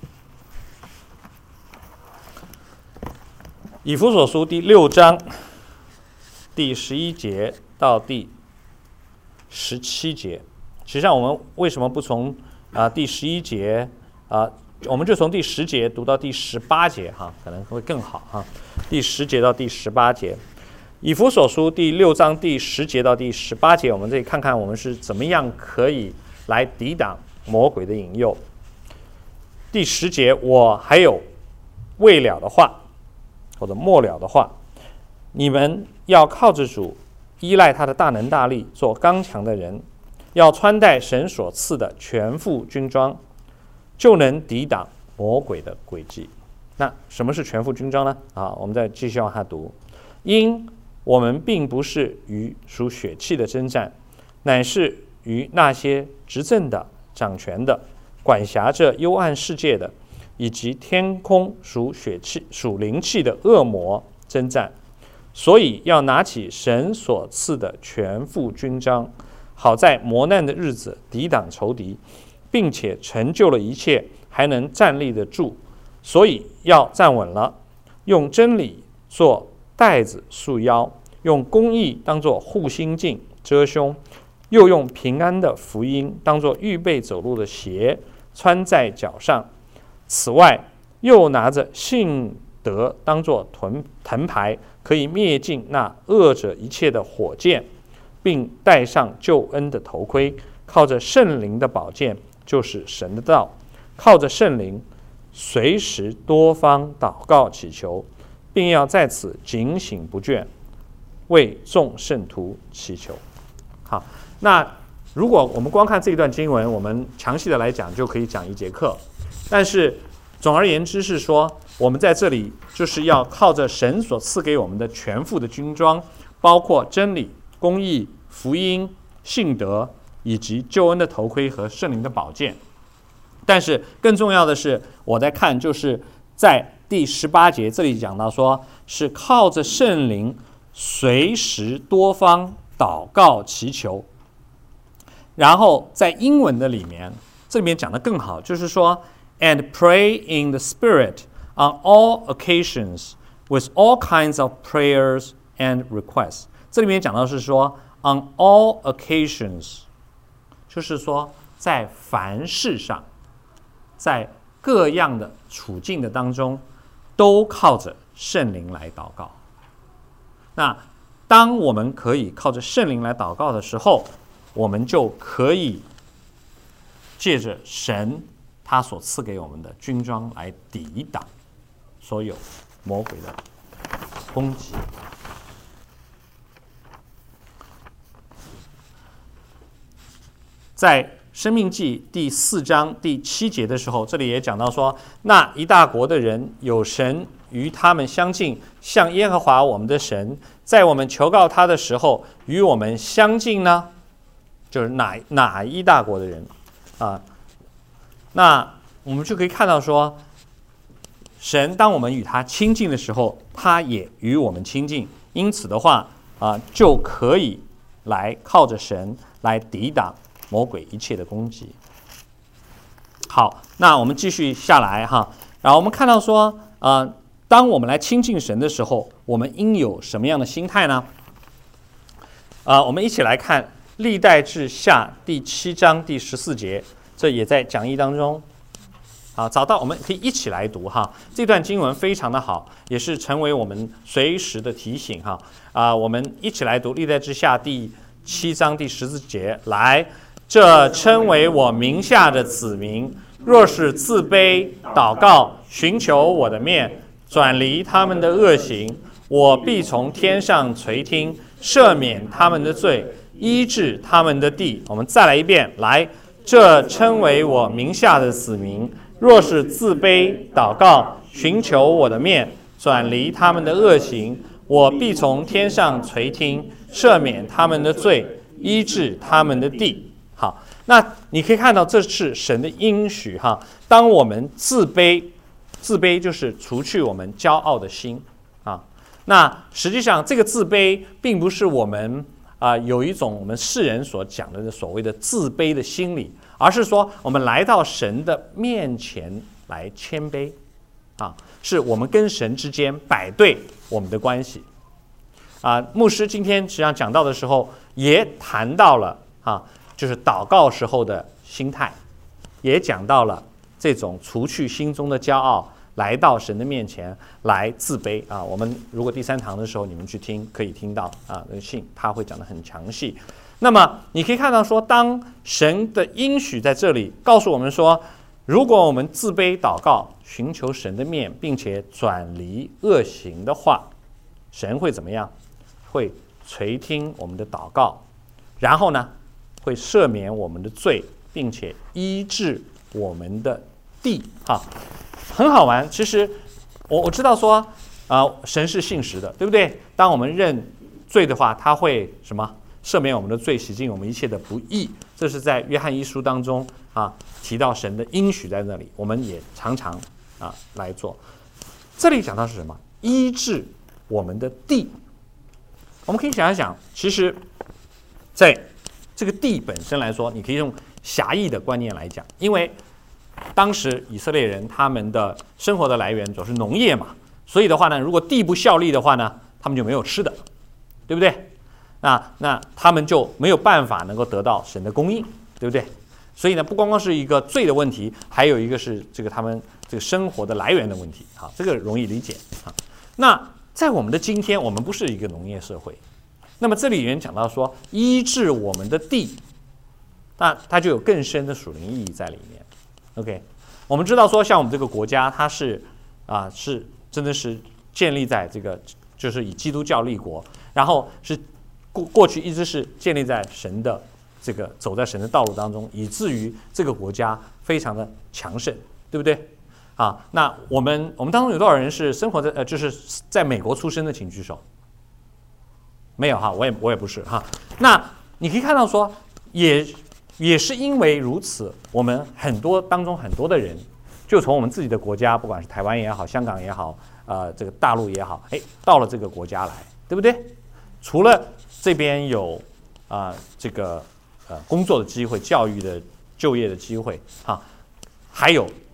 以弗所书第六章第十一节到第十七节，实际上我们为什么不从啊第十一节啊，我们就从第十节读到第十八节哈，可能会更好哈。第十节到第十八节。以弗所书第六章第十节到第十八节，我们这里看看我们是怎么样可以来抵挡魔鬼的引诱。第十节，我还有未了的话，或者末了的话，你们要靠着主，依赖他的大能大力，做刚强的人，要穿戴神所赐的全副军装，就能抵挡魔鬼的诡计。那什么是全副军装呢？啊，我们再继续往下读，因我们并不是与属血气的征战，乃是与那些执政的、掌权的、管辖着幽暗世界的，以及天空属血气、属灵气的恶魔征战。所以要拿起神所赐的全副军装，好在磨难的日子抵挡仇敌，并且成就了一切，还能站立得住。所以要站稳了，用真理做带子束腰，用公义当作护心镜遮胸，又用平安的福音当作预备走路的鞋穿在脚上。此外，又拿着信德当作藤牌，可以灭尽那恶者一切的火箭，并戴上救恩的头盔，靠着圣灵的宝剑，就是神的道，靠着圣灵随时多方祷告祈求，并要在此警醒不倦，为众圣徒祈求。好，那如果我们光看这一段经文，我们详细的来讲就可以讲一节课。但是总而言之是说，我们在这里就是要靠着神所赐给我们的全副的军装，包括真理、公义、福音、信德，以及救恩的头盔和圣灵的宝剑。但是更重要的是，我在看就是在第十八节这里讲到说，是靠着圣灵随时多方祷告祈求。然后在英文的里面，这里面讲得更好，就是说 and pray in the Spirit on all occasions with all kinds of prayers and requests。这里面讲到是说 on all occasions， 就是说在凡事上，在各样的处境的当中，都靠着圣灵来祷告。那当我们可以靠着圣灵来祷告的时候，我们就可以借着神他所赐给我们的军装来抵挡所有魔鬼的攻击。在申命记第四章第七节的时候，这里也讲到说，那一大国的人有神与他们相近，像耶和华我们的神，在我们求告他的时候与我们相近呢？就是哪哪一大国的人啊？那我们就可以看到说，神当我们与他亲近的时候，他也与我们亲近。因此的话啊，就可以来靠着神来抵挡魔鬼一切的攻击。好，那我们继续下来哈，然后我们看到说，呃，当我们来亲近神的时候，我们应有什么样的心态呢？呃，我们一起来看历代志下第七章第十四节，这也在讲义当中。好，找到我们可以一起来读哈。这段经文非常的好，也是成为我们随时的提醒哈。啊、呃，我们一起来读历代志下第七章第十四节，来。这称为我名下的子民，若是自卑祷告，寻求我的面，转离他们的恶行，我必从天上垂听，赦免他们的罪，医治他们的地。我们再来一遍，来，这称为我名下的子民，若是自卑祷告，寻求我的面，转离他们的恶行，我必从天上垂听，赦免他们的罪，医治他们的地。好，那你可以看到这是神的应许哈。当我们自卑，自卑就是除去我们骄傲的心啊。那实际上这个自卑并不是我们啊、呃、有一种我们世人所讲的所谓的自卑的心理，而是说我们来到神的面前来谦卑啊，是我们跟神之间摆对我们的关系啊。牧师今天实际上讲到的时候也谈到了啊。就是祷告时候的心态，也讲到了这种除去心中的骄傲，来到神的面前来自卑啊。我们如果第三堂的时候你们去听，可以听到啊，那个信他会讲得很详细。那么你可以看到说，当神的应许在这里告诉我们说，如果我们自卑祷告，寻求神的面，并且转离恶行的话，神会怎么样？会垂听我们的祷告，然后呢？会赦免我们的罪，并且医治我们的地，哈，很好玩。其实我我知道说，啊、呃，神是信实的，对不对？当我们认罪的话，他会什么？赦免我们的罪，洗净我们一切的不义。这是在约翰一书当中啊提到神的应许在那里，我们也常常啊来做。这里讲到是什么？医治我们的地。我们可以想一想，其实，在这个地本身来说，你可以用狭义的观念来讲，因为当时以色列人他们的生活的来源主是农业嘛，所以的话呢，如果地不效力的话呢，他们就没有吃的，对不对？那那他们就没有办法能够得到神的供应，对不对？所以呢，不光光是一个罪的问题，还有一个是这个他们这个生活的来源的问题，好，这个容易理解啊。那在我们的今天，我们不是一个农业社会。那么这里面讲到说医治我们的地，那它就有更深的属灵意义在里面。OK， 我们知道说像我们这个国家，它是啊是真的是建立在这个就是以基督教立国，然后是过过去一直是建立在神的这个走在神的道路当中，以至于这个国家非常的强盛，对不对？啊，那我们我们当中有多少人是生活在呃就是在美国出生的，请举手。没有哈，我也我也不是哈。那你可以看到说，也也是因为如此，我们很多当中很多的人，就从我们自己的国家，不管是台湾也好，香港也好，呃，这个大陆也好，哎，到了这个国家来，对不对？除了这边有啊、呃、这个呃工作的机会、教育的、就业的机会哈，还有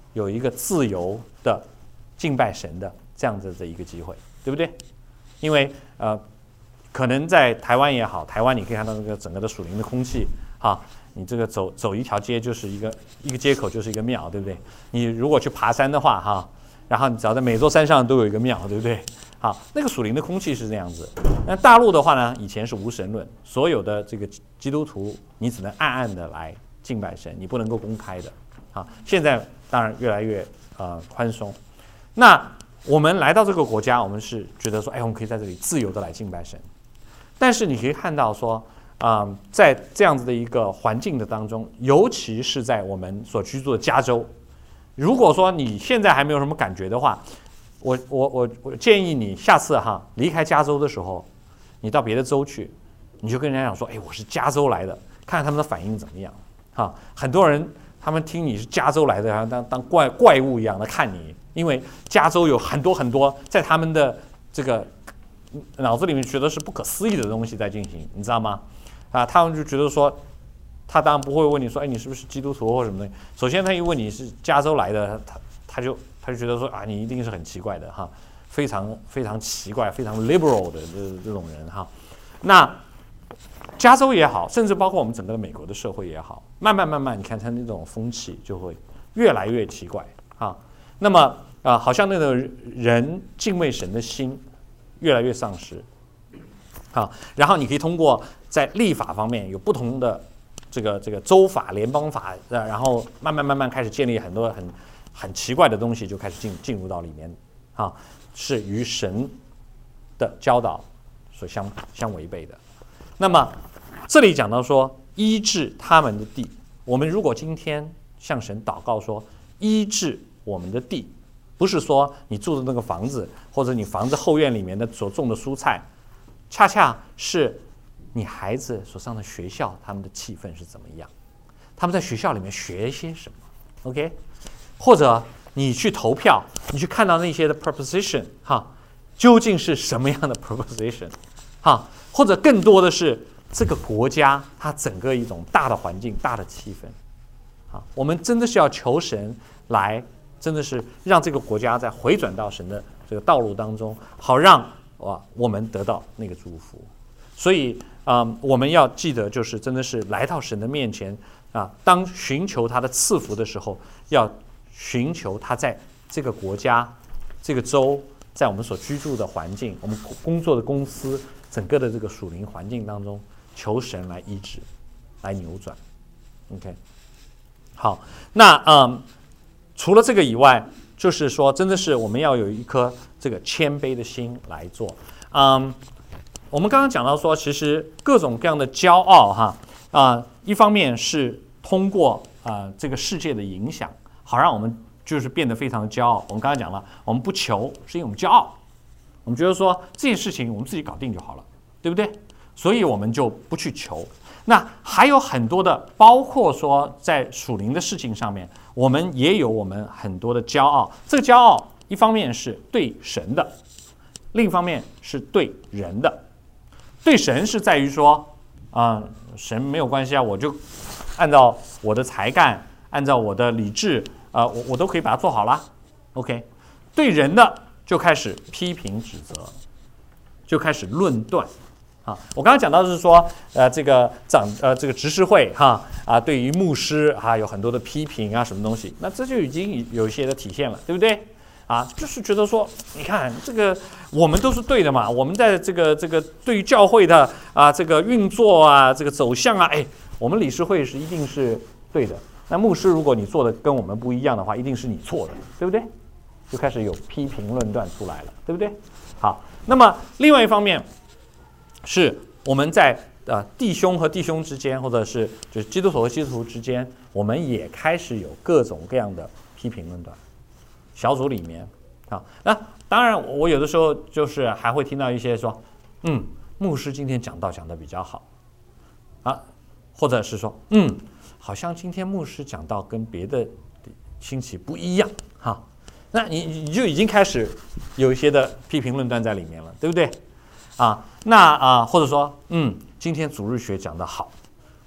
有一个自由的敬拜神的这样子的一个机会，对不对？因为呃，可能在台湾也好，台湾你可以看到那个整个的属灵的空气，哈，你这个走走一条街就是一个一个街口就是一个庙，对不对？你如果去爬山的话，哈，然后你只要在每座山上都有一个庙，对不对？好，那个属灵的空气是这样子。那大陆的话呢，以前是无神论，所有的这个基督徒你只能暗暗的来敬拜神，你不能够公开的。好，现在当然越来越呃宽松。那我们来到这个国家，我们是觉得说，哎，我们可以在这里自由的来敬拜神。但是你可以看到说，啊、呃，在这样子的一个环境的当中，尤其是在我们所居住的加州，如果说你现在还没有什么感觉的话，我我我我建议你下次哈离开加州的时候，你到别的州去，你就跟人家讲说，哎，我是加州来的，看看他们的反应怎么样。哈，很多人他们听你是加州来的，好像当当怪怪物一样的看你，因为加州有很多很多在他们的这个脑子里面觉得是不可思议的东西在进行，你知道吗？啊，他们就觉得说，他当然不会问你说，哎，你是不是基督徒或什么东西？首先他一问你是加州来的，他他就他就觉得说啊，你一定是很奇怪的哈，非常非常奇怪、非常 liberal 的这这种人哈。那加州也好，甚至包括我们整个的美国的社会也好，慢慢慢慢，你看他那种风气就会越来越奇怪哈。那么啊、呃，好像那个人敬畏神的心越来越丧失。好，然后你可以通过在立法方面有不同的这个这个州法、联邦法，呃，然后慢慢慢慢开始建立很多很很奇怪的东西，就开始进进入到里面，啊，是与神的教导所相相违背的。那么这里讲到说医治他们的地，我们如果今天向神祷告说医治我们的地，不是说你住的那个房子或者你房子后院里面的所种的蔬菜，恰恰是你孩子所上的学校他们的气氛是怎么样，他们在学校里面学一些什么 ，OK？ 或者你去投票，你去看到那些的 proposition 哈，究竟是什么样的 proposition 哈？或者更多的是这个国家它整个一种大的环境、大的气氛，啊，我们真的是要求神来，真的是让这个国家再回转到神的这个道路当中，好让哇我们得到那个祝福。所以啊、嗯，我们要记得，就是真的是来到神的面前啊，当寻求他的赐福的时候，要寻求他在这个国家、这个州，在我们所居住的环境、我们工作的公司，整个的这个属灵环境当中，求神来医治、来扭转。OK， 好，那嗯，除了这个以外，就是说，真的是我们要有一颗这个谦卑的心来做。嗯。我们刚刚讲到说，其实各种各样的骄傲哈啊、呃，一方面是通过啊、呃、这个世界的影响，好让我们就是变得非常骄傲。我们刚刚讲了，我们不求是因为我们骄傲，我们觉得说这件事情我们自己搞定就好了，对不对？所以我们就不去求。那还有很多的，包括说在属灵的事情上面，我们也有我们很多的骄傲。这个骄傲一方面是对神的，另一方面是对人的。对神是在于说，啊、呃，神没有关系啊，我就按照我的才干，按照我的理智，啊、呃，我我都可以把它做好了 ，OK。对人的就开始批评指责，就开始论断，啊，我刚刚讲到的是说，呃，这个长呃这个执事会哈啊，对于牧师啊有很多的批评啊什么东西，那这就已经有一些的体现了，对不对？啊，就是觉得说，你看这个我们都是对的嘛，我们在这个这个对于教会的啊这个运作啊这个走向啊，哎，我们理事会是一定是对的。那牧师如果你做的跟我们不一样的话，一定是你错的，对不对？就开始有批评论断出来了，对不对？好，那么另外一方面是我们在呃弟兄和弟兄之间，或者是就是基督徒和基督徒之间，我们也开始有各种各样的批评论断。小组里面，啊，那当然，我有的时候就是还会听到一些说，嗯，牧师今天讲道讲得比较好，啊，或者是说，嗯，好像今天牧师讲道跟别的星期不一样，哈，那你你就已经开始有一些的批评论断在里面了，对不对？啊，那啊，或者说，嗯，今天主日学讲得好，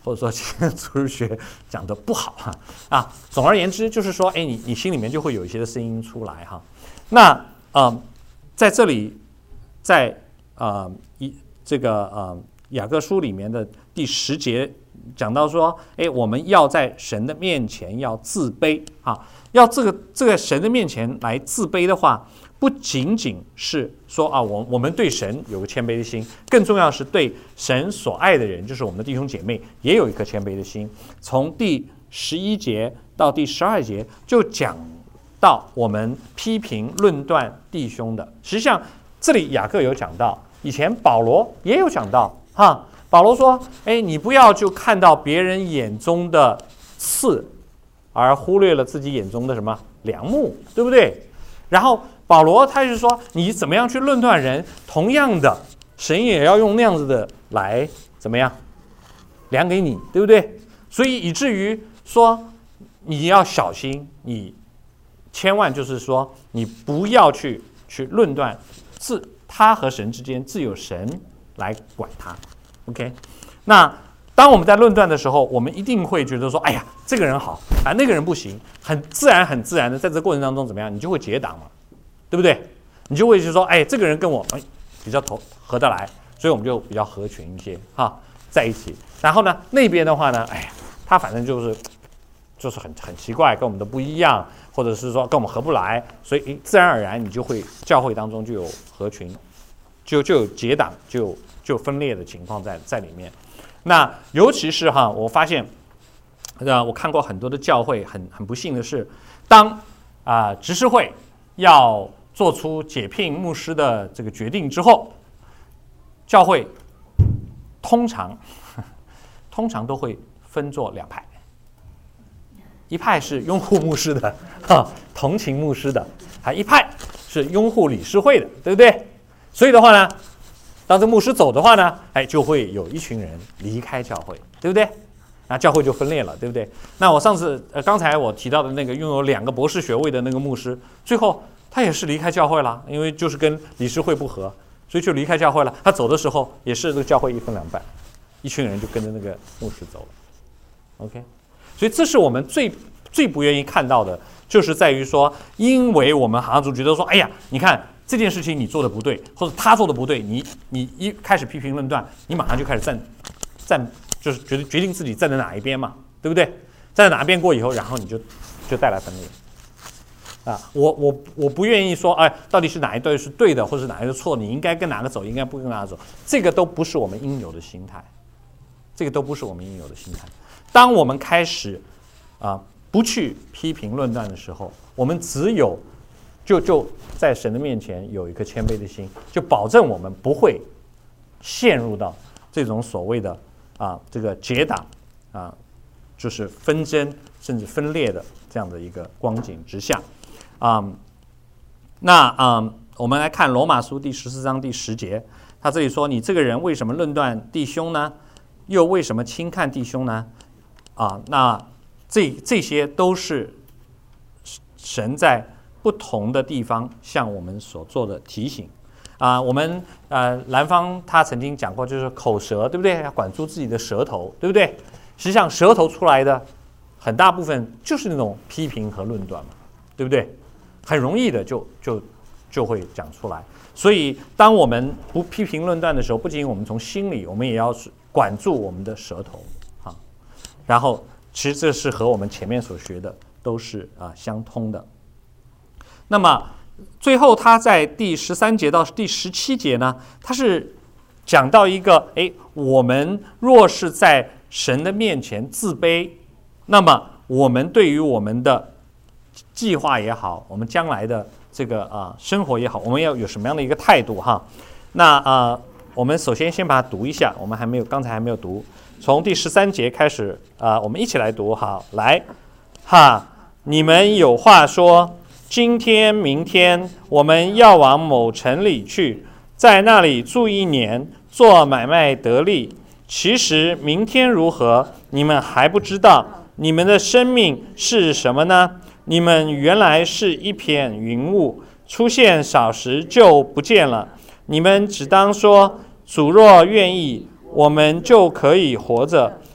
或者说今天主日学讲的不好哈啊。总而言之，就是说，哎，你你心里面就会有一些的声音出来哈。那呃，在这里，在呃一这个呃雅各书里面的第十节讲到说，哎，我们要在神的面前要自卑啊，要这个这个神的面前来自卑的话。不仅仅是说啊，我我们对神有个谦卑的心，更重要是对神所爱的人，就是我们的弟兄姐妹，也有一颗谦卑的心。从第十一节到第十二节，就讲到我们批评论断弟兄的。实际上，这里雅各有讲到，以前保罗也有讲到哈。保罗说：“哎，你不要就看到别人眼中的刺，而忽略了自己眼中的什么梁木，对不对？”然后保罗他就说，你怎么样去论断人？同样的，神也要用那样子的来怎么样量给你，对不对？所以以至于说你要小心，你千万就是说你不要去去论断自他和神之间自有神来管他。OK， 那当我们在论断的时候，我们一定会觉得说，哎呀，这个人好啊，那个人不行，很自然很自然的在这个过程当中怎么样，你就会结党了。对不对？你就会去说，哎，这个人跟我哎比较投合得来，所以我们就比较合群一些哈，在一起。然后呢，那边的话呢，哎呀，他反正就是就是很很奇怪，跟我们都不一样，或者是说跟我们合不来，所以自然而然你就会教会当中就有合群，就就有结党，就有就有分裂的情况在在里面。那尤其是哈，我发现，呃，我看过很多的教会，很很不幸的是，当啊、呃、执事会要做出解聘牧师的这个决定之后，教会通常通常都会分作两派，一派是拥护牧师的，哈，同情牧师的，还一派是拥护理事会的，对不对？所以的话呢，当这牧师走的话呢，哎，就会有一群人离开教会，对不对？那教会就分裂了，对不对？那我上次呃刚才我提到的那个拥有两个博士学位的那个牧师，最后他也是离开教会了，因为就是跟理事会不合，所以就离开教会了。他走的时候也是这个教会一分两半，一群人就跟着那个牧师走了。OK， 所以这是我们最最不愿意看到的，就是在于说，因为我们好像总觉得说，哎呀，你看这件事情你做的不对，或者他做的不对，你你一开始批评论断，你马上就开始站站。就是决定决定自己站在哪一边嘛，对不对？站在哪一边过以后，然后你就就带来分裂啊！我我我不愿意说，哎，到底是哪一对是对的，或者是哪一个错？你应该跟哪个走，应该不跟哪个走？这个都不是我们应有的心态，这个都不是我们应有的心态。当我们开始啊不去批评论断的时候，我们只有就就在神的面前有一颗谦卑的心，就保证我们不会陷入到这种所谓的。啊，这个结党啊，就是纷争甚至分裂的这样的一个光景之下，啊、嗯，那啊、嗯，我们来看罗马书第十四章第十节，他这里说：“你这个人为什么论断弟兄呢？又为什么轻看弟兄呢？”啊，那这这些都是神在不同的地方向我们所做的提醒。啊、呃，我们呃兰芳他曾经讲过，就是口舌，对不对？要管住自己的舌头，对不对？实际上，舌头出来的很大部分就是那种批评和论断嘛，对不对？很容易的就就就会讲出来。所以，当我们不批评论断的时候，不仅我们从心里，我们也要管住我们的舌头啊。然后，其实这是和我们前面所学的都是啊相通的。那么。最后，他在第十三节到第十七节呢，他是讲到一个，哎，我们若是在神的面前自卑，那么我们对于我们的计划也好，我们将来的这个啊、呃、生活也好，我们要有什么样的一个态度哈？那啊、呃，我们首先先把它读一下，我们还没有，刚才还没有读，从第十三节开始啊、呃，我们一起来读哈，来哈，你们有话说。今天、明天，我们要往某城里去，在那里住一年，做买卖得利。其实明天如何，你们还不知道。你们的生命是什么呢？你们原来是一片云雾，出现少时就不见了。你们只当说：主若愿意，我们就可以活着。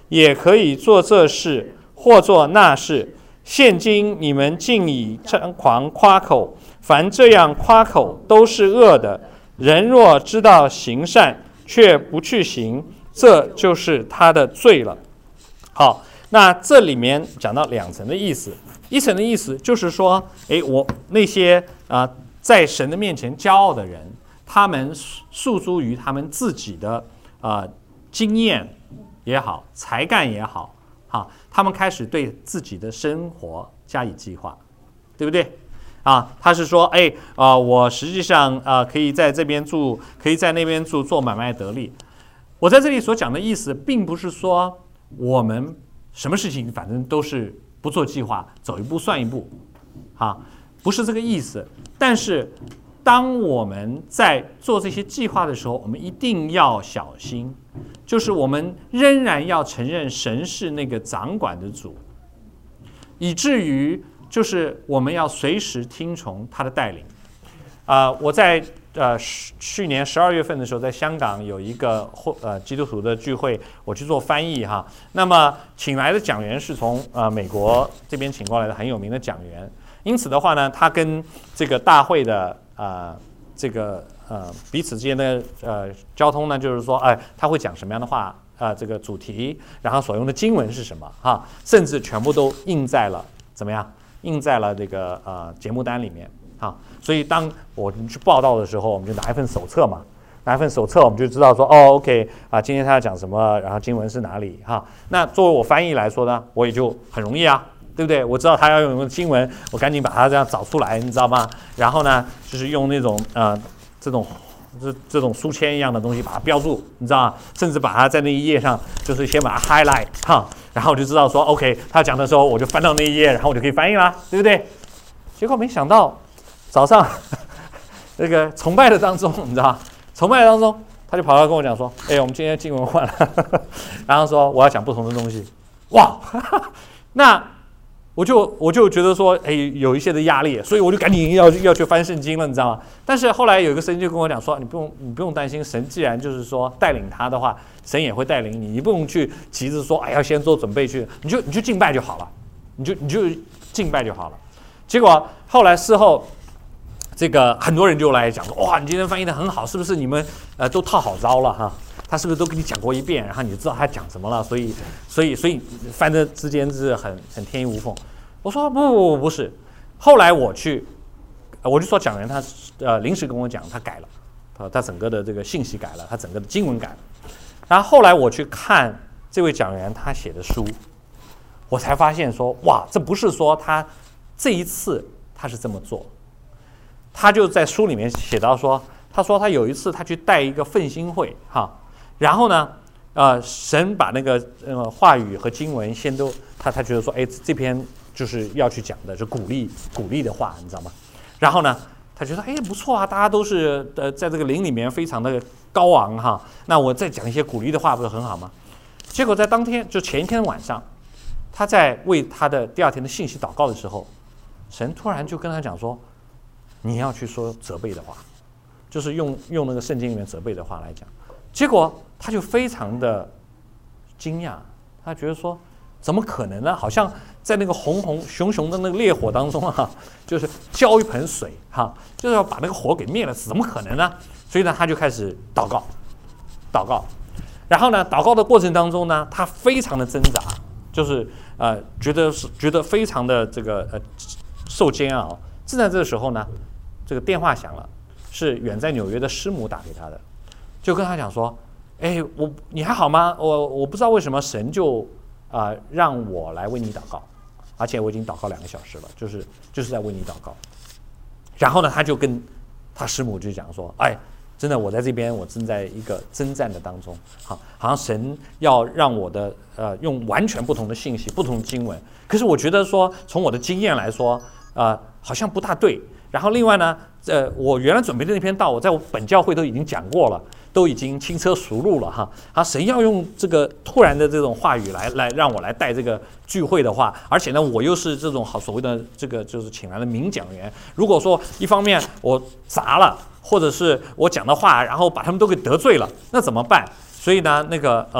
也可以做这事或做那事。现今你们竟以张狂夸口，凡这样夸口都是恶的。人若知道行善，却不去行，这就是他的罪了。好，那这里面讲到两层的意思。一层的意思就是说，诶，我那些啊、呃、在神的面前骄傲的人，他们诉诸于他们自己的啊、呃、经验也好，才干也好，哈，他们开始对自己的生活加以计划，对不对？啊，他是说，哎，啊、呃，我实际上啊、呃、可以在这边住，可以在那边住，做买卖得利。我在这里所讲的意思，并不是说我们什么事情反正都是不做计划，走一步算一步，啊，不是这个意思。但是，当我们在做这些计划的时候，我们一定要小心，就是我们仍然要承认神是那个掌管的主，以至于就是我们要随时听从他的带领。啊、呃，我在呃去年十二月份的时候，在香港有一个呃基督徒的聚会，我去做翻译哈。那么请来的讲员是从呃美国这边请过来的很有名的讲员，因此的话呢，他跟这个大会的呃这个呃彼此之间的呃交通呢，就是说，哎、呃，他会讲什么样的话，呃，这个主题，然后所用的经文是什么哈，甚至全部都印在了怎么样？印在了这个呃节目单里面。好，所以当我们去报道的时候，我们就拿一份手册嘛，拿一份手册，我们就知道说，哦 ，OK 啊，今天他要讲什么，然后经文是哪里哈。那作为我翻译来说呢，我也就很容易啊，对不对？我知道他要用的经文，我赶紧把它这样找出来，你知道吗？然后呢，就是用那种呃这种这这种书签一样的东西把它标注，你知道吗？甚至把它在那一页上，就是先把它 highlight 哈，然后我就知道说 ，OK， 他讲的时候我就翻到那一页，然后我就可以翻译啦，对不对？结果没想到。早上那个崇拜的当中，你知道吗？崇拜的当中，他就跑来跟我讲说：“哎，我们今天经文换了。”然后说我要讲不同的东西。哇，那我就我就觉得说，哎，有一些的压力，所以我就赶紧要要去翻圣经了，你知道吗？但是后来有一个神就跟我讲说：“你不用你不用担心，神既然就是说带领他的话，神也会带领你，你不用去急着说，哎，要先做准备去，你就你就敬拜就好了，你就你就敬拜就好了。”结果后来事后。这个很多人就来讲说，哇，你今天翻译的很好，是不是你们呃都套好招了哈？他是不是都跟你讲过一遍，然后你就知道他讲什么了？所以，所以，所以翻的之间是很很天衣无缝。我说不不不不是，后来我去，我就说讲员他呃临时跟我讲他改了，他他整个的这个信息改了，他整个的经文改了。然后后来我去看这位讲员他写的书，我才发现说，哇，这不是说他这一次他是这么做。他就在书里面写到说，他说他有一次他去带一个奋兴会哈，然后呢，呃，神把那个呃话语和经文先都他他觉得说，哎，这篇就是要去讲的，是鼓励鼓励的话，你知道吗？然后呢，他觉得哎不错啊，大家都是呃在这个灵里面非常的高昂哈，那我再讲一些鼓励的话不是很好吗？结果在当天就前一天晚上，他在为他的第二天的信息祷告的时候，神突然就跟他讲说。你要去说责备的话，就是用用那个圣经里面责备的话来讲，结果他就非常的惊讶，他觉得说怎么可能呢？好像在那个红红熊熊的那个烈火当中啊，就是浇一盆水哈，就是要把那个火给灭了，怎么可能呢？所以呢，他就开始祷告，祷告，然后呢，祷告的过程当中呢，他非常的挣扎，就是呃，觉得是觉得非常的这个呃受煎熬。正在这个时候呢，这个电话响了，是远在纽约的师母打给他的，就跟他讲说：“哎，我你还好吗？我我不知道为什么神就啊、呃、让我来为你祷告，而且我已经祷告两个小时了，就是就是在为你祷告。”然后呢，他就跟他师母就讲说：“哎，真的，我在这边，我正在一个征战的当中，好，好像神要让我的呃用完全不同的信息、不同的经文，可是我觉得说，从我的经验来说。”呃，好像不大对。然后另外呢，呃，我原来准备的那篇道，我在我本教会都已经讲过了，都已经轻车熟路了哈。啊，谁要用这个突然的这种话语来来让我来带这个聚会的话，而且呢，我又是这种好所谓的这个就是请来的名讲员。如果说一方面我砸了，或者是我讲的话，然后把他们都给得罪了，那怎么办？所以呢，那个呃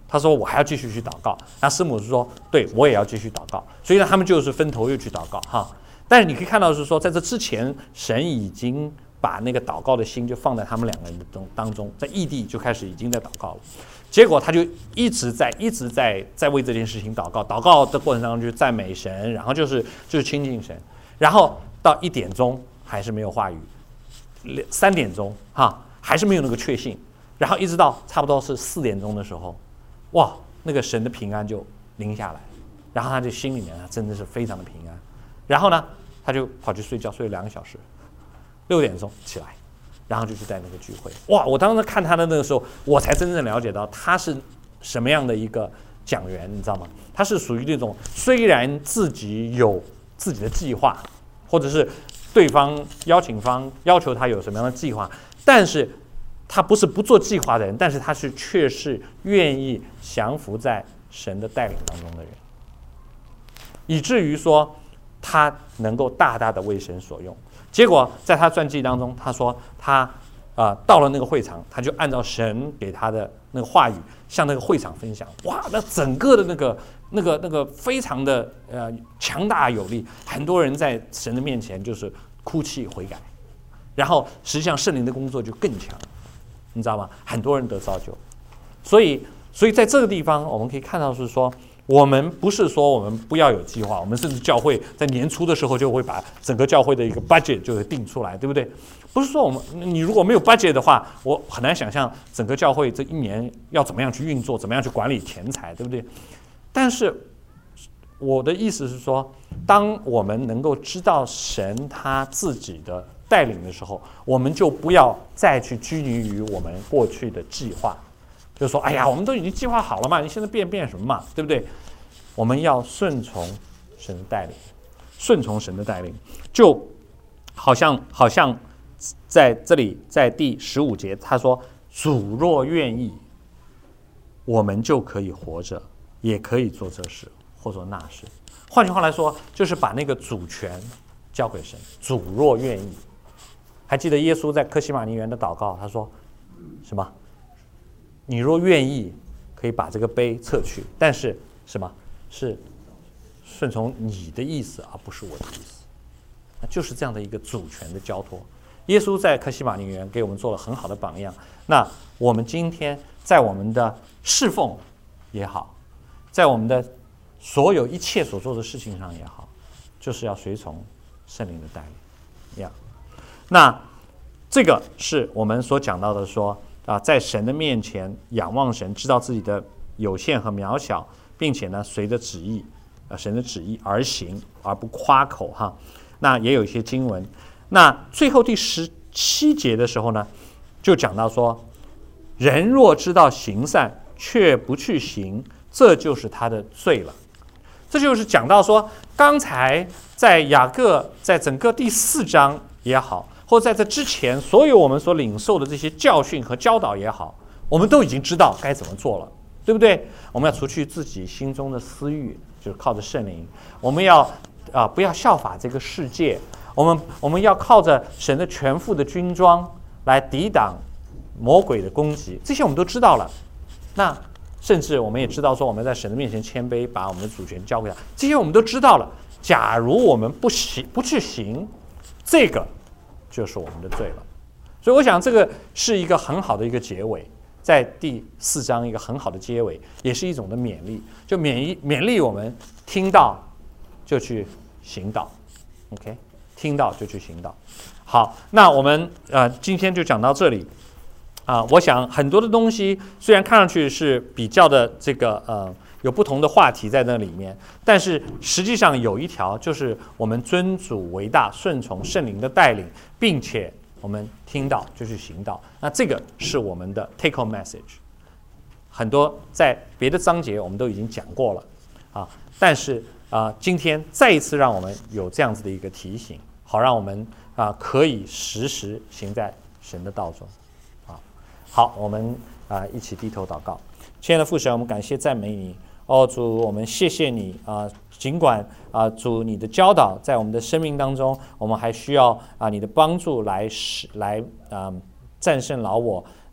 他说我还要继续去祷告。那师母是说，对我也要继续祷告。所以呢，他们就是分头又去祷告哈。但是你可以看到是说，在这之前，神已经把那个祷告的心就放在他们两个人的当中，在异地就开始已经在祷告了。结果他就一直在一直在在为这件事情祷告，祷告的过程当中就赞美神，然后就是就是亲近神，然后到一点钟还是没有话语，三点钟哈还是没有那个确信，然后一直到差不多是四点钟的时候，哇，那个神的平安就临下来，然后他就心里面啊真的是非常的平安，然后呢他就跑去睡觉，睡了两个小时，六点钟起来。然后就去带那个聚会，哇！我当时看他的那个时候，我才真正了解到他是什么样的一个讲员，你知道吗？他是属于那种虽然自己有自己的计划，或者是对方邀请方要求他有什么样的计划，但是他不是不做计划的人，但是他是却是愿意降服在神的带领当中的人，以至于说他能够大大的为神所用。结果在他传记当中，他说他啊、呃、到了那个会场，他就按照神给他的那个话语向那个会场分享。哇，那整个的那个那个那个非常的呃强大有力，很多人在神的面前就是哭泣悔改，然后实际上圣灵的工作就更强，你知道吗？很多人得造就，所以所以在这个地方我们可以看到是说。我们不是说我们不要有计划，我们甚至教会在年初的时候就会把整个教会的一个 budget 就会定出来，对不对？不是说我们你如果没有 budget 的话，我很难想象整个教会这一年要怎么样去运作，怎么样去管理钱财，对不对？但是我的意思是说，当我们能够知道神他自己的带领的时候，我们就不要再去拘泥于我们过去的计划。就是说，哎呀，我们都已经计划好了嘛，你现在变变什么嘛，对不对？我们要顺从神的带领，顺从神的带领，就好像好像在这里，在第十五节，他说：“主若愿意，我们就可以活着，也可以做这事或做那事。”换句话来说，就是把那个主权交给神。主若愿意，还记得耶稣在客西马尼园的祷告，他说什么？你若愿意，可以把这个杯撤去，但是什么？是顺从你的意思，而不是我的意思。那就是这样的一个主权的交托。耶稣在客西马尼园给我们做了很好的榜样。那我们今天在我们的侍奉也好，在我们的所有一切所做的事情上也好，就是要随从圣灵的带领。呀，那这个是我们所讲到的说。啊，在神的面前仰望神，知道自己的有限和渺小，并且呢，随着旨意，呃，神的旨意而行，而不夸口哈。那也有一些经文。那最后第十七节的时候呢，就讲到说，人若知道行善，却不去行，这就是他的罪了。这就是讲到说，刚才在雅各在整个第四章也好。或者在这之前，所有我们所领受的这些教训和教导也好，我们都已经知道该怎么做了，对不对？我们要除去自己心中的私欲，就是靠着圣灵。我们要啊、呃，不要效法这个世界。我们我们要靠着神的全副的军装来抵挡魔鬼的攻击。这些我们都知道了。那甚至我们也知道说，我们在神的面前谦卑，把我们的主权交给他。这些我们都知道了。假如我们不行不去行这个。就是我们的罪了，所以我想这个是一个很好的一个结尾，在第四章一个很好的结尾，也是一种的勉励，就勉励勉励我们听到就去行道 ，OK， 听到就去行道。好，那我们呃今天就讲到这里啊、呃。我想很多的东西虽然看上去是比较的这个呃。有不同的话题在那里面，但是实际上有一条就是我们尊主为大，顺从圣灵的带领，并且我们听到就去行道。那这个是我们的 take home message。很多在别的章节我们都已经讲过了啊，但是啊，今天再一次让我们有这样子的一个提醒，好让我们啊可以时时行在神的道中。啊，好，我们啊一起低头祷告。亲爱的父神，我们感谢赞美你。哦，主，我们谢谢你啊、呃！尽管啊、呃，主你的教导在我们的生命当中，我们还需要啊、呃、你的帮助来使来啊、呃、战胜老我。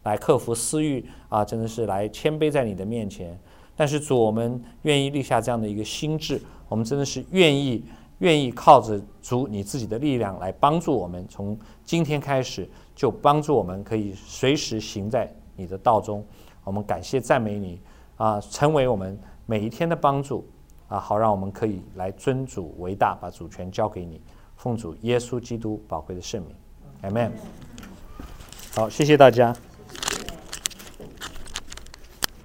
来克服私欲啊，真的是来谦卑在你的面前。但是主，我们愿意立下这样的一个心志，我们真的是愿意愿意靠着主你自己的力量来帮助我们，从今天开始就帮助我们可以随时行在你的道中。我们感谢赞美你啊，成为我们每一天的帮助啊，好让我们可以来尊主为大，把主权交给你，奉主耶稣基督宝贵的圣名 ，Amen。好，谢谢大家。